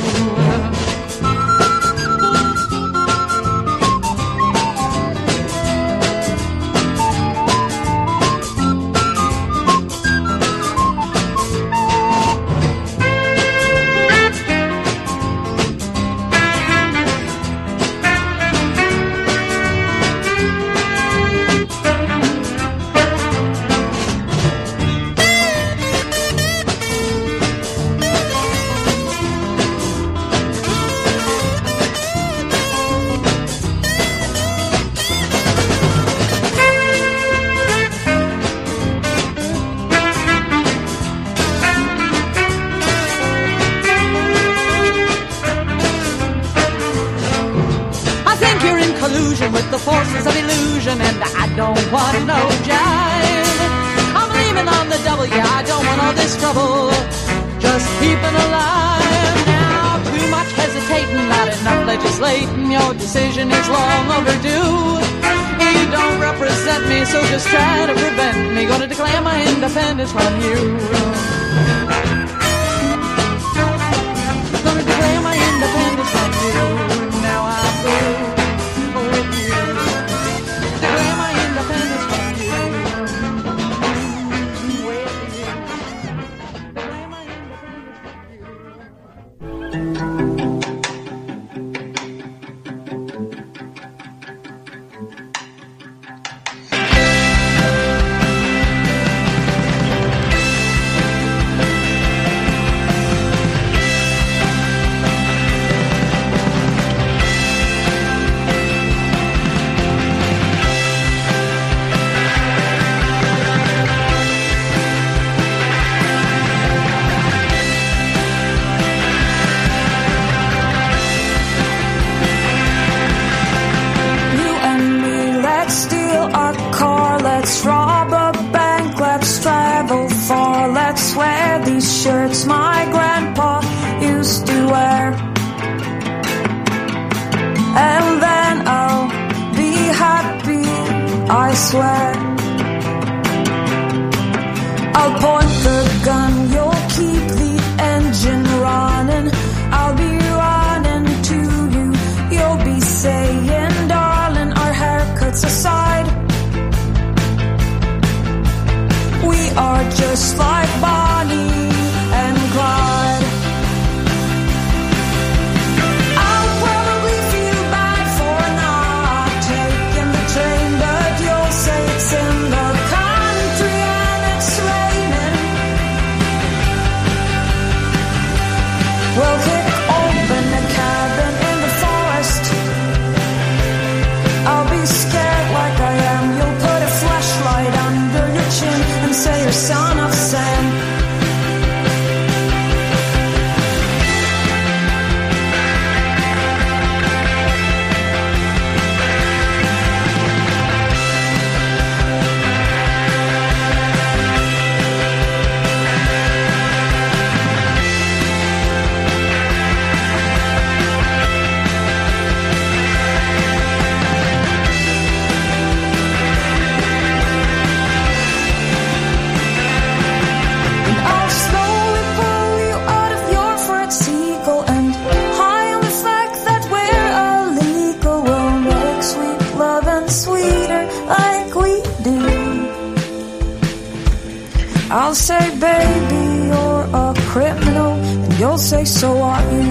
With the forces of illusion, and I don't want no jive. I'm leaving on the double, yeah, I don't want all this trouble, just keeping alive. Now, too much hesitating, not enough legislating, your decision is long overdue. You don't represent me, so just try to prevent me. Gonna declare my independence from you. Gonna declare my independence from you. Now I'm through. swear. I'll point the gun, you'll keep the engine running. I'll be running to you, you'll be saying, darling, our haircuts aside, we are just like Bonnie and Clyde. I'll probably feel bad for not taking the train, but you'll say it's in the country and it's raining. We'll kick open a cabin in the forest. I'll be scared like I am. You'll put a flashlight under your chin and say you're son of Sam. I'll slowly pull you out of your Fred Siegel and high on the fact that we're illegal. We'll make sweet love and sweeter like we do. I'll say, baby, you're a criminal, and you'll say, so are you.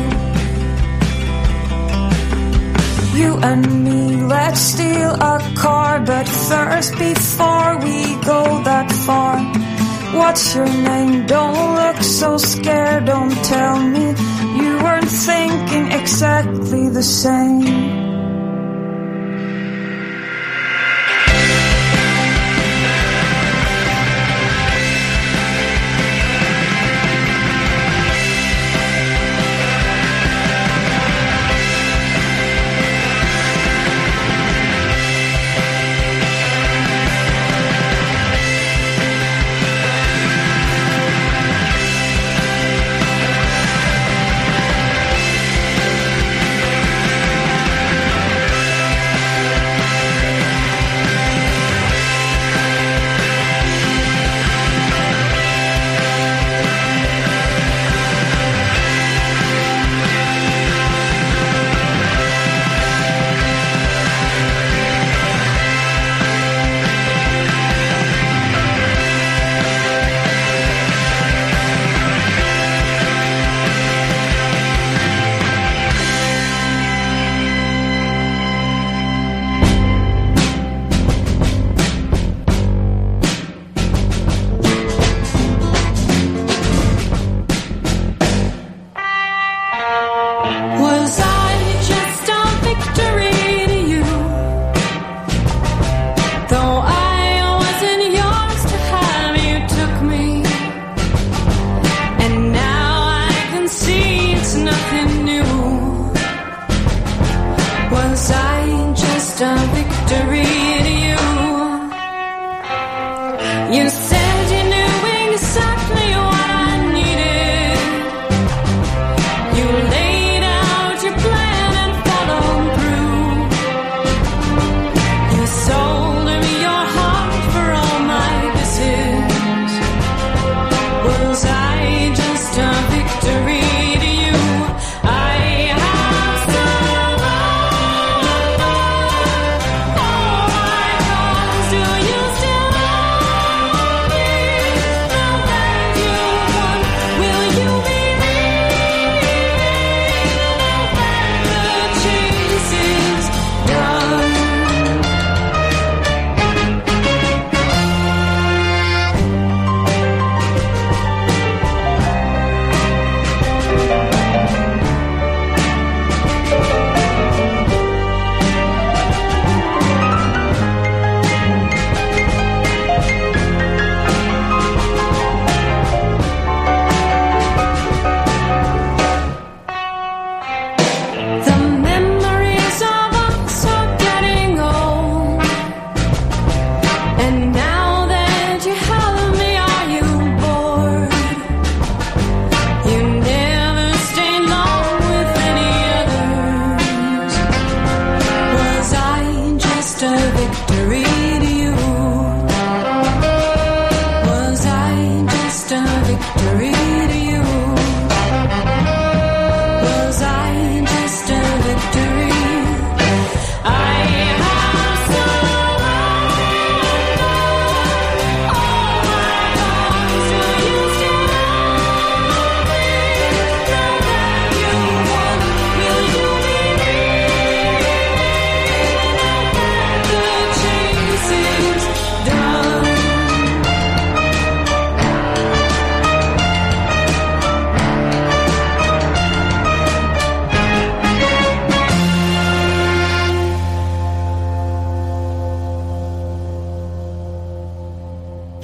You and me, let's steal a car, but first, before we go that far, what's your name? Don't look so scared, don't tell me you weren't thinking exactly the same. Was I just a victory to you? Though I wasn't yours to have, you took me. And now I can see it's nothing new. Was I just a victory to you? You said you knew exactly what I needed. You laid out your plan and followed through. You sold me your heart for all my kisses. Was I just a victory to you? I have survived all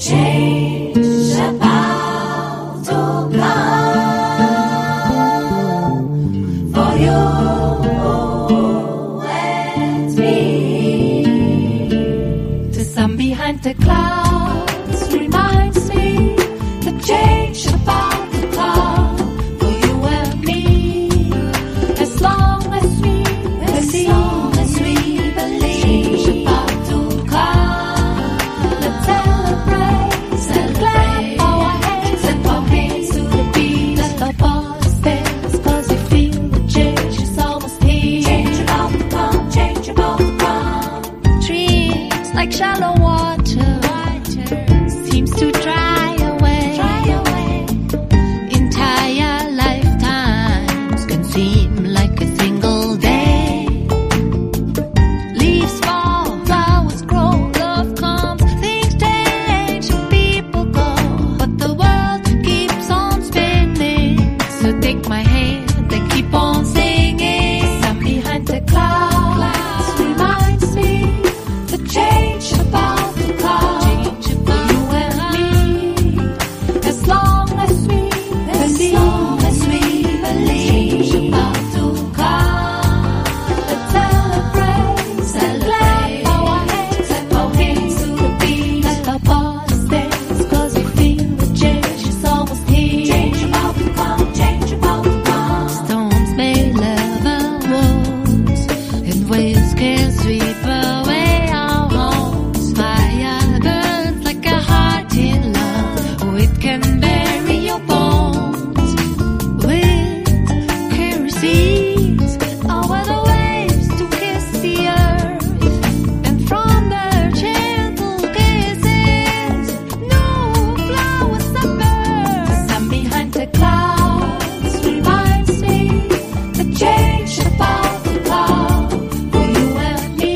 change about to come for you and me. The sun behind the clouds reminds me the change about to come for you and me. As long as we believe, as long as we believe, change about to come. Let's celebrate, celebrate, our hands, clap our hands to the beat. Let the bars dance, 'cause we feel the change is almost here. Change about to come, change about to come. Dreams like shallow water, seems to dry away. Dry away. Entire lifetimes can seem like a single day. Leaves fall, flowers grow, love comes, things change, people go, but the world keeps on spinning. So take my hand and keep on singing. Sun behind the clouds reminds me the change about to come. Change about you and me. As long as we believe, as long as we believe, change about to come. Let's celebrate, celebrate, our hands, clap our hands to the beat. Let the bars dance, 'cause we feel the change is almost here. Change about to come, change about to come. Storms may level wounds, and waves can sweep away our homes. Fire burns like a heart in love, oh, it can bury your bones. With kerosene, over the waves to kiss the earth, and from their gentle kisses, new flowers are birth. The sun behind the clouds reminds me the change about to come for you and me.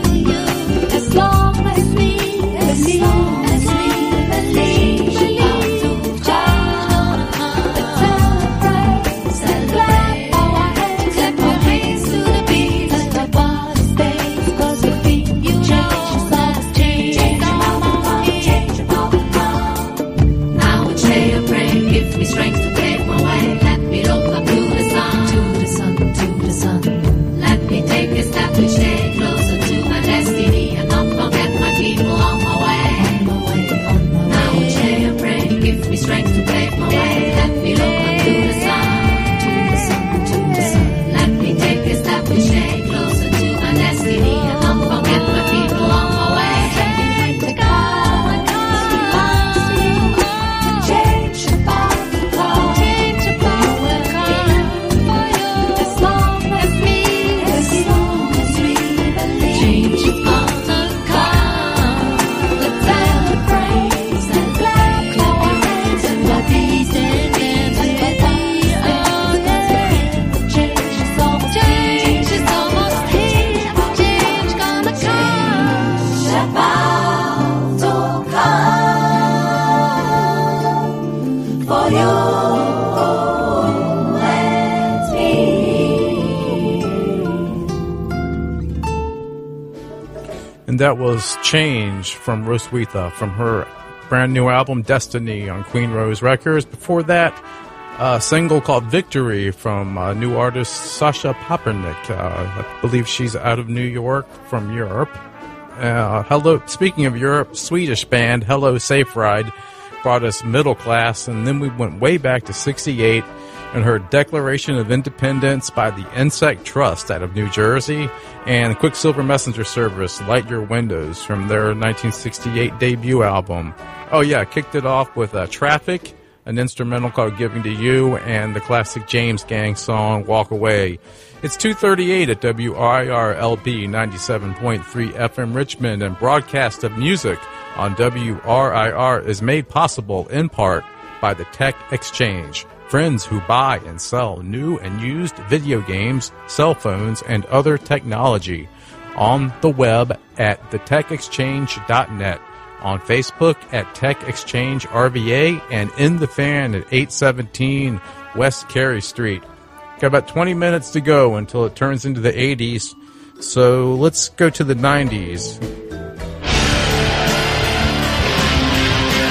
As long as we believe, as we believe, change about to come. Let's celebrate, celebrate, our hands, clap our hands to the beat. Let the bars dance, 'cause we feel you change is almost change. Change about to come, change about to come. Now each day I pray, give me strength to pave my way. Let me look up to the sun, to the sun, to the sun. Let me take a step each day closer to my destiny, and not forget my people on my way. On my way, on my way. Now each day I pray, give me strength to pave my way. Let me look up to the sun, to the sun, to the sun. Let me take a step each day closer to my destiny, and not forget my people on my way. The God reminds me the change about to come. Change about to come for you. As long as we, as long as we believe, change about to come. Let's celebrate, celebrate, clap our hands and bodies and dance and bodies and dance. Change is almost here. Change is almost here. Change gonna come. About to come for you and me. And that was Change from Roswitha from her brand new album Destiny on Queen Rose Records. Before that, a single called Victory from uh, new artist Sasha Papernik. Uh, I believe she's out of New York from Europe. Uh, hello, speaking of Europe, Swedish band Hello Safe Ride brought us Middle Class, and then we went way back to sixty-eight and heard Declaration of Independence by the Insect Trust out of New Jersey, and Quicksilver Messenger Service, Light Your Windows, from their nineteen sixty-eight debut album. Oh yeah, kicked it off with uh, Traffic, an instrumental called Giving to You, and the classic James Gang song, Walk Away. It's two thirty-eight at W R I R L P ninety-seven point three F M Richmond, and broadcast of music on W R I R is made possible in part by the Tech Exchange. Friends who buy and sell new and used video games, cell phones, and other technology. On the web at the tech exchange dot net. On Facebook at Tech Exchange R V A, and in the fan at eight seventeen West Carey Street. Got about twenty minutes to go until it turns into the eighties, so let's go to the nineties.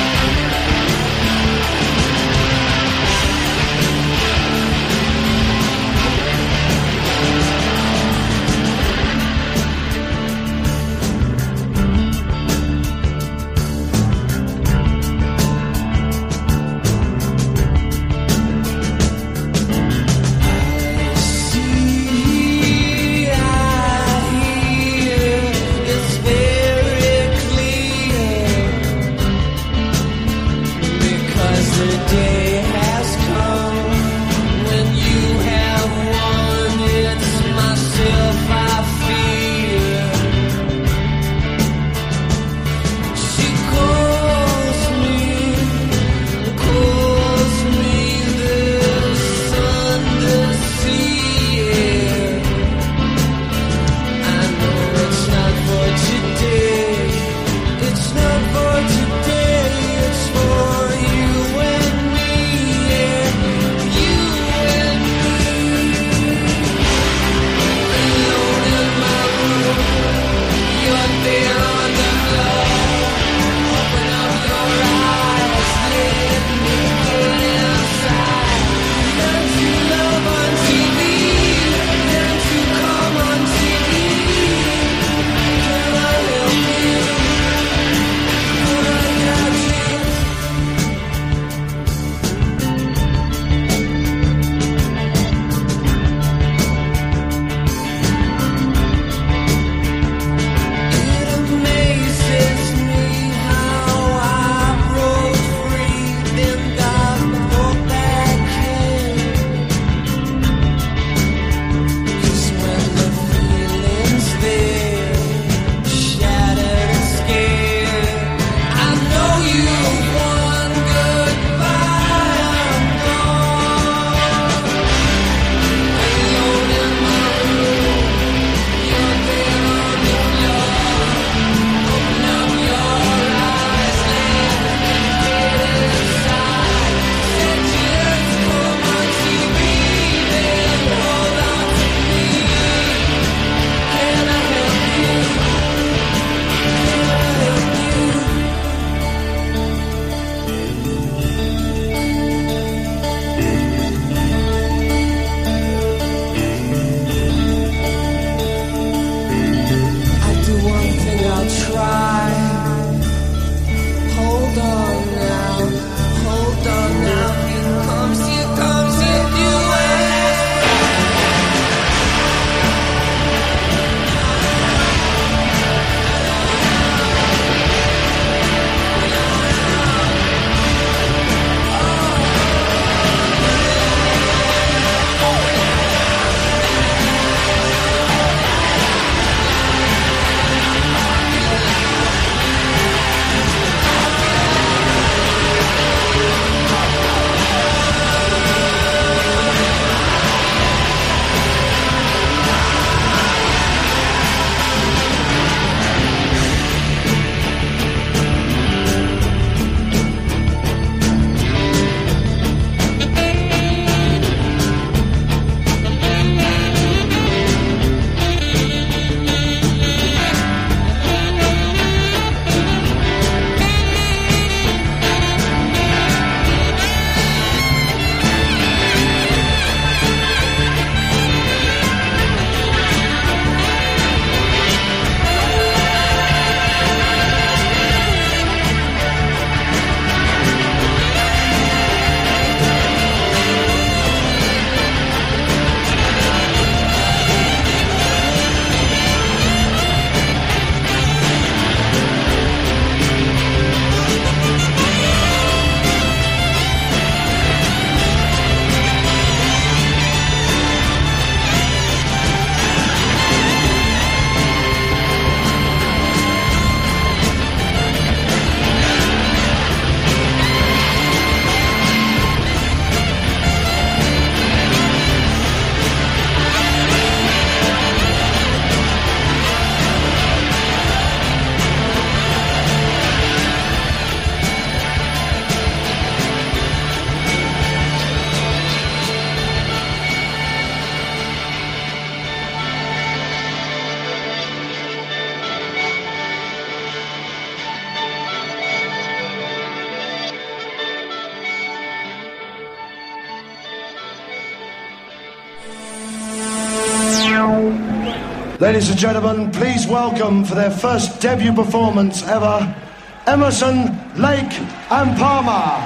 Ladies and gentlemen, please welcome for their first debut performance ever, Emerson, Lake and Palmer.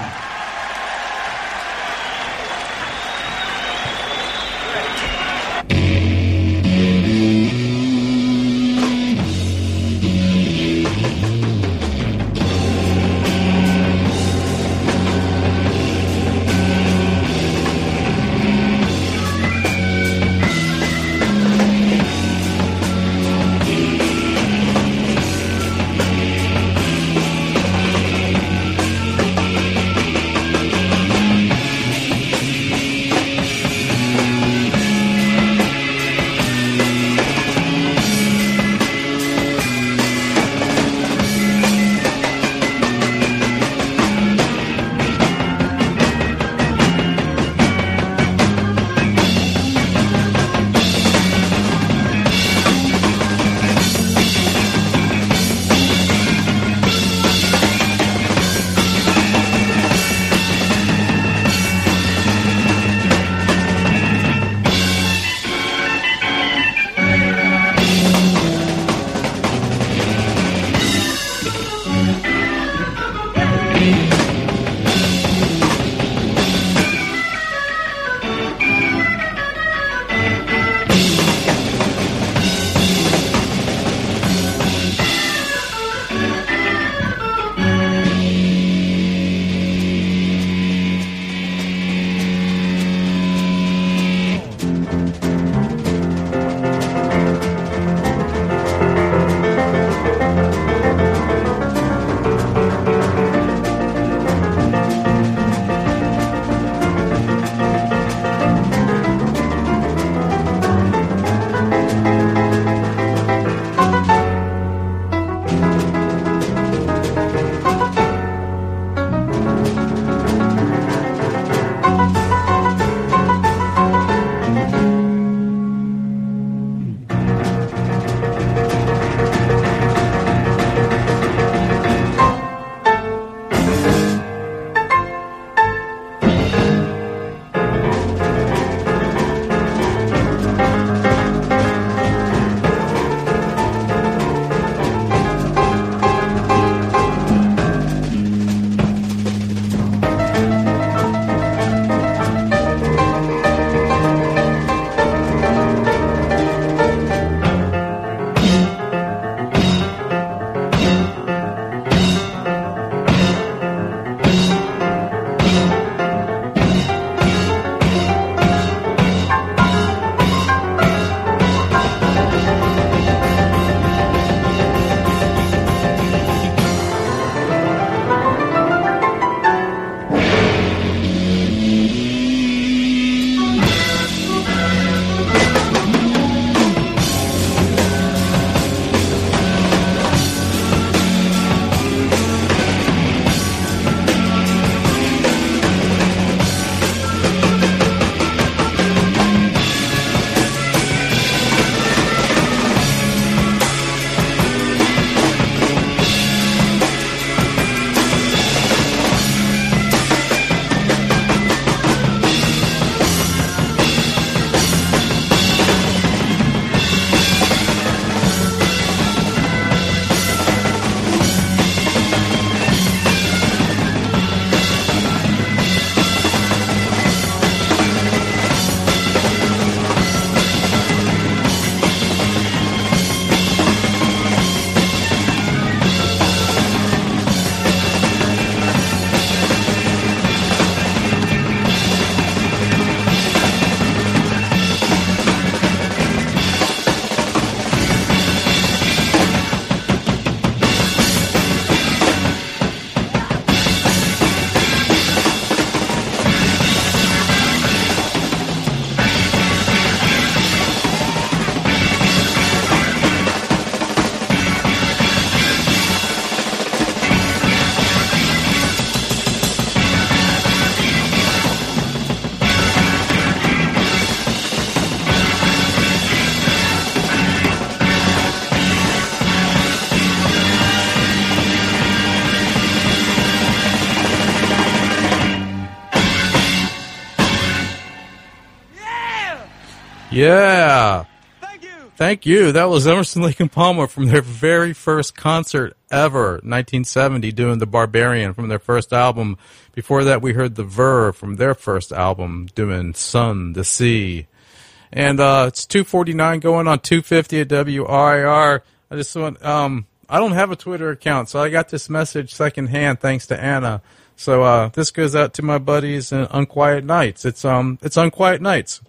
Yeah. Thank you. Thank you. That was Emerson, Lake and Palmer from their very first concert ever, nineteen seventy, doing The Barbarian from their first album. Before that, we heard The Verve from their first album, doing Sun to Sea. And uh, it's two forty-nine going on two fifty at W R I R. I just want, um, I don't have a Twitter account, so I got this message secondhand thanks to Anna. So uh, this goes out to my buddies in Unquiet Nights. It's um, it's Unquiet Nights.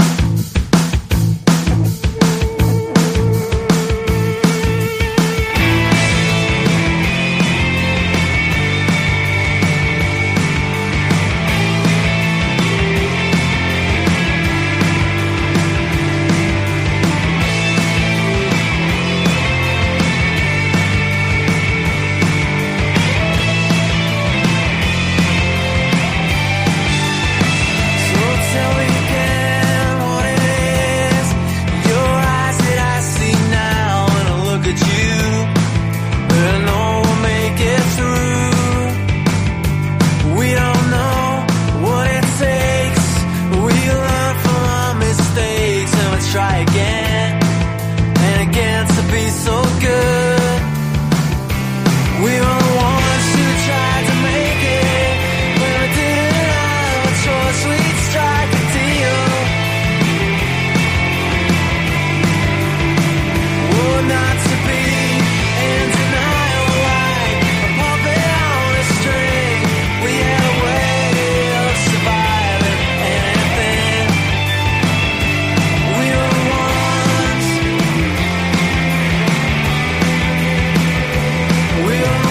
Tell me again what it is. Your eyes that I see now when I look at you. But I know we'll make it through. We don't know what it takes. We learn from our mistakes and we try again and again to be so good. We were the ones who tried to make it. When we didn't have a choice, we'd strike a deal. Oh, not to be in denial like a puppet on a string. We had a way of surviving anything. We were the ones. We were the ones.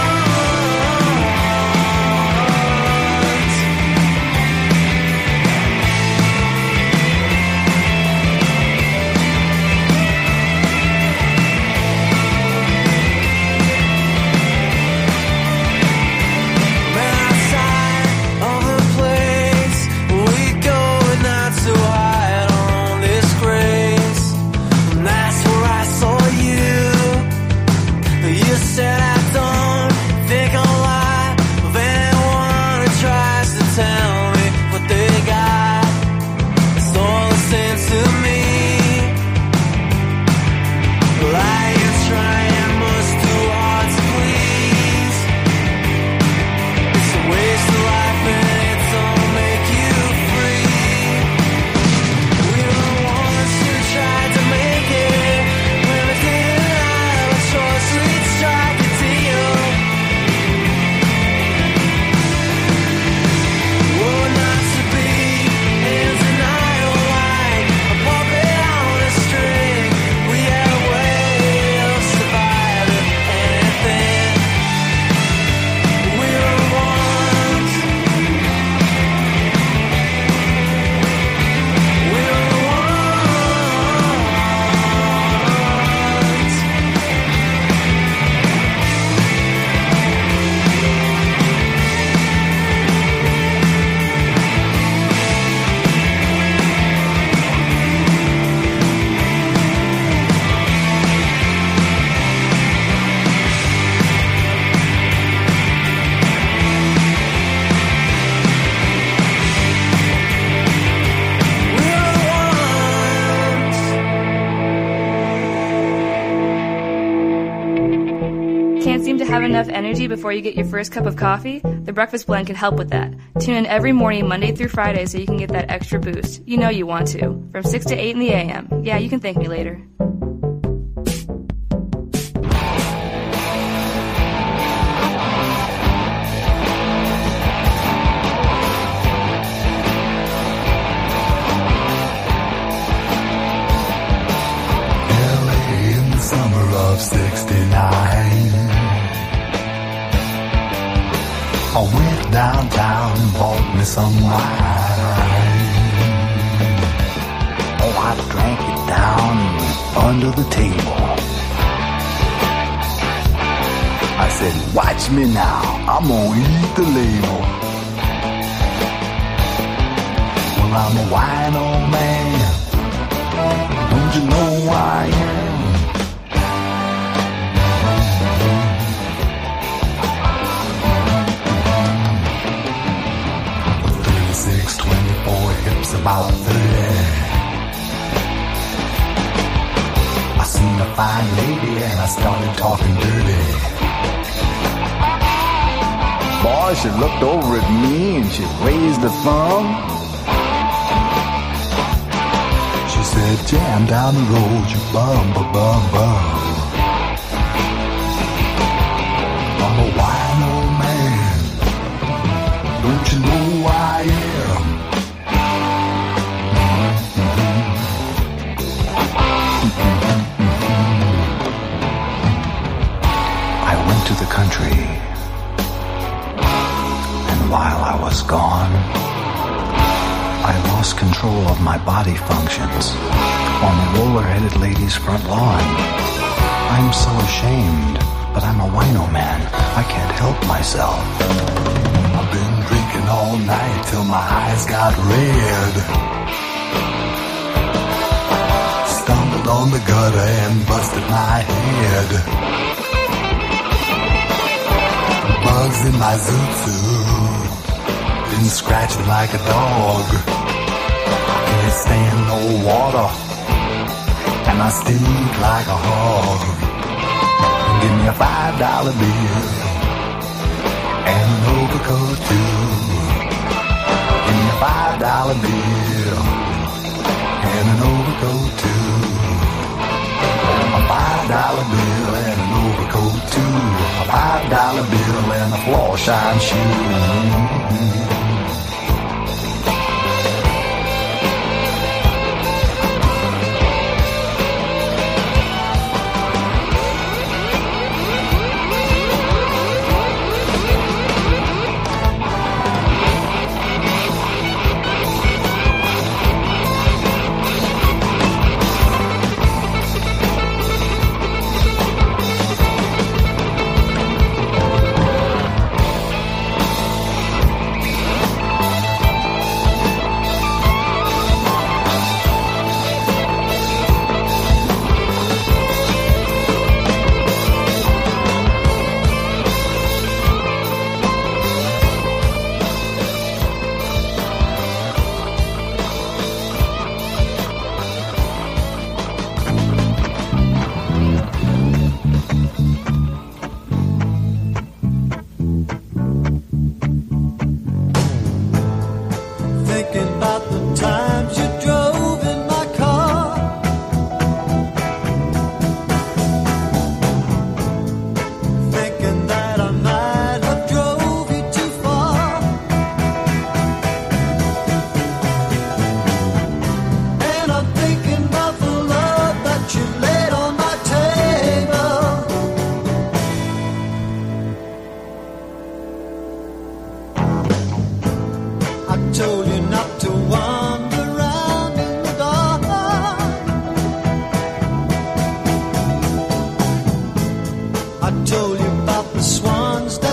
Outside of the place we go and not to hide our own disgrace. And that's where I saw you. You said I don't think I'll lie of anyone who tries to tell me what they got. It's all the same to me. Like you're trying much too hard to please. It's a waste of life and it don't make you free. We were the ones who tried to make it. When we didn't have a choice, we'd strike a deal. Oh, not to be in denial like a puppet on a string. We had a way of surviving anything. We were the ones. We were the ones. Can't seem to have enough energy before you get your first cup of coffee? The Breakfast Blend can help with that. Tune in every morning, Monday through Friday, so you can get that extra boost. You know you want to. From six to eight in the a m. Yeah, you can thank me later. In the summer of sixty-nine, I went downtown and bought me some wine. Oh, I drank it down under the table. I said, watch me now, I'm gonna eat the label. Well, I'm a wine old man, don't you know who I am? thirty-six, twenty-four hips, about thirty. I started talking dirty. Boy, she looked over at me and she raised a thumb. She said, jam down the road, you bum, bum, bum, bum. I'm a wine old man. Don't you know who I am? I went to the country, and while I was gone, I lost control of my body functions on the roller-headed lady's front lawn. I'm so ashamed, but I'm a wino man. I can't help myself. I've been drinking all night till my eyes got red. Stumbled on the gutter and busted my head. Bugs in my zoot suit, been scratching like a dog. Can't stand no water, and I stink like a hog. Give me a five dollar bill and an overcoat too. Give me a five dollar bill and an overcoat too. A five dollar bill and an overcoat too. A five dollar bill and a floor shine shoe. Thinking about the times you drove in my car. Thinking that I might have drove you too far. And I'm thinking about the love that you laid on my table. I told you not to wander around in the dark. I told you about the swans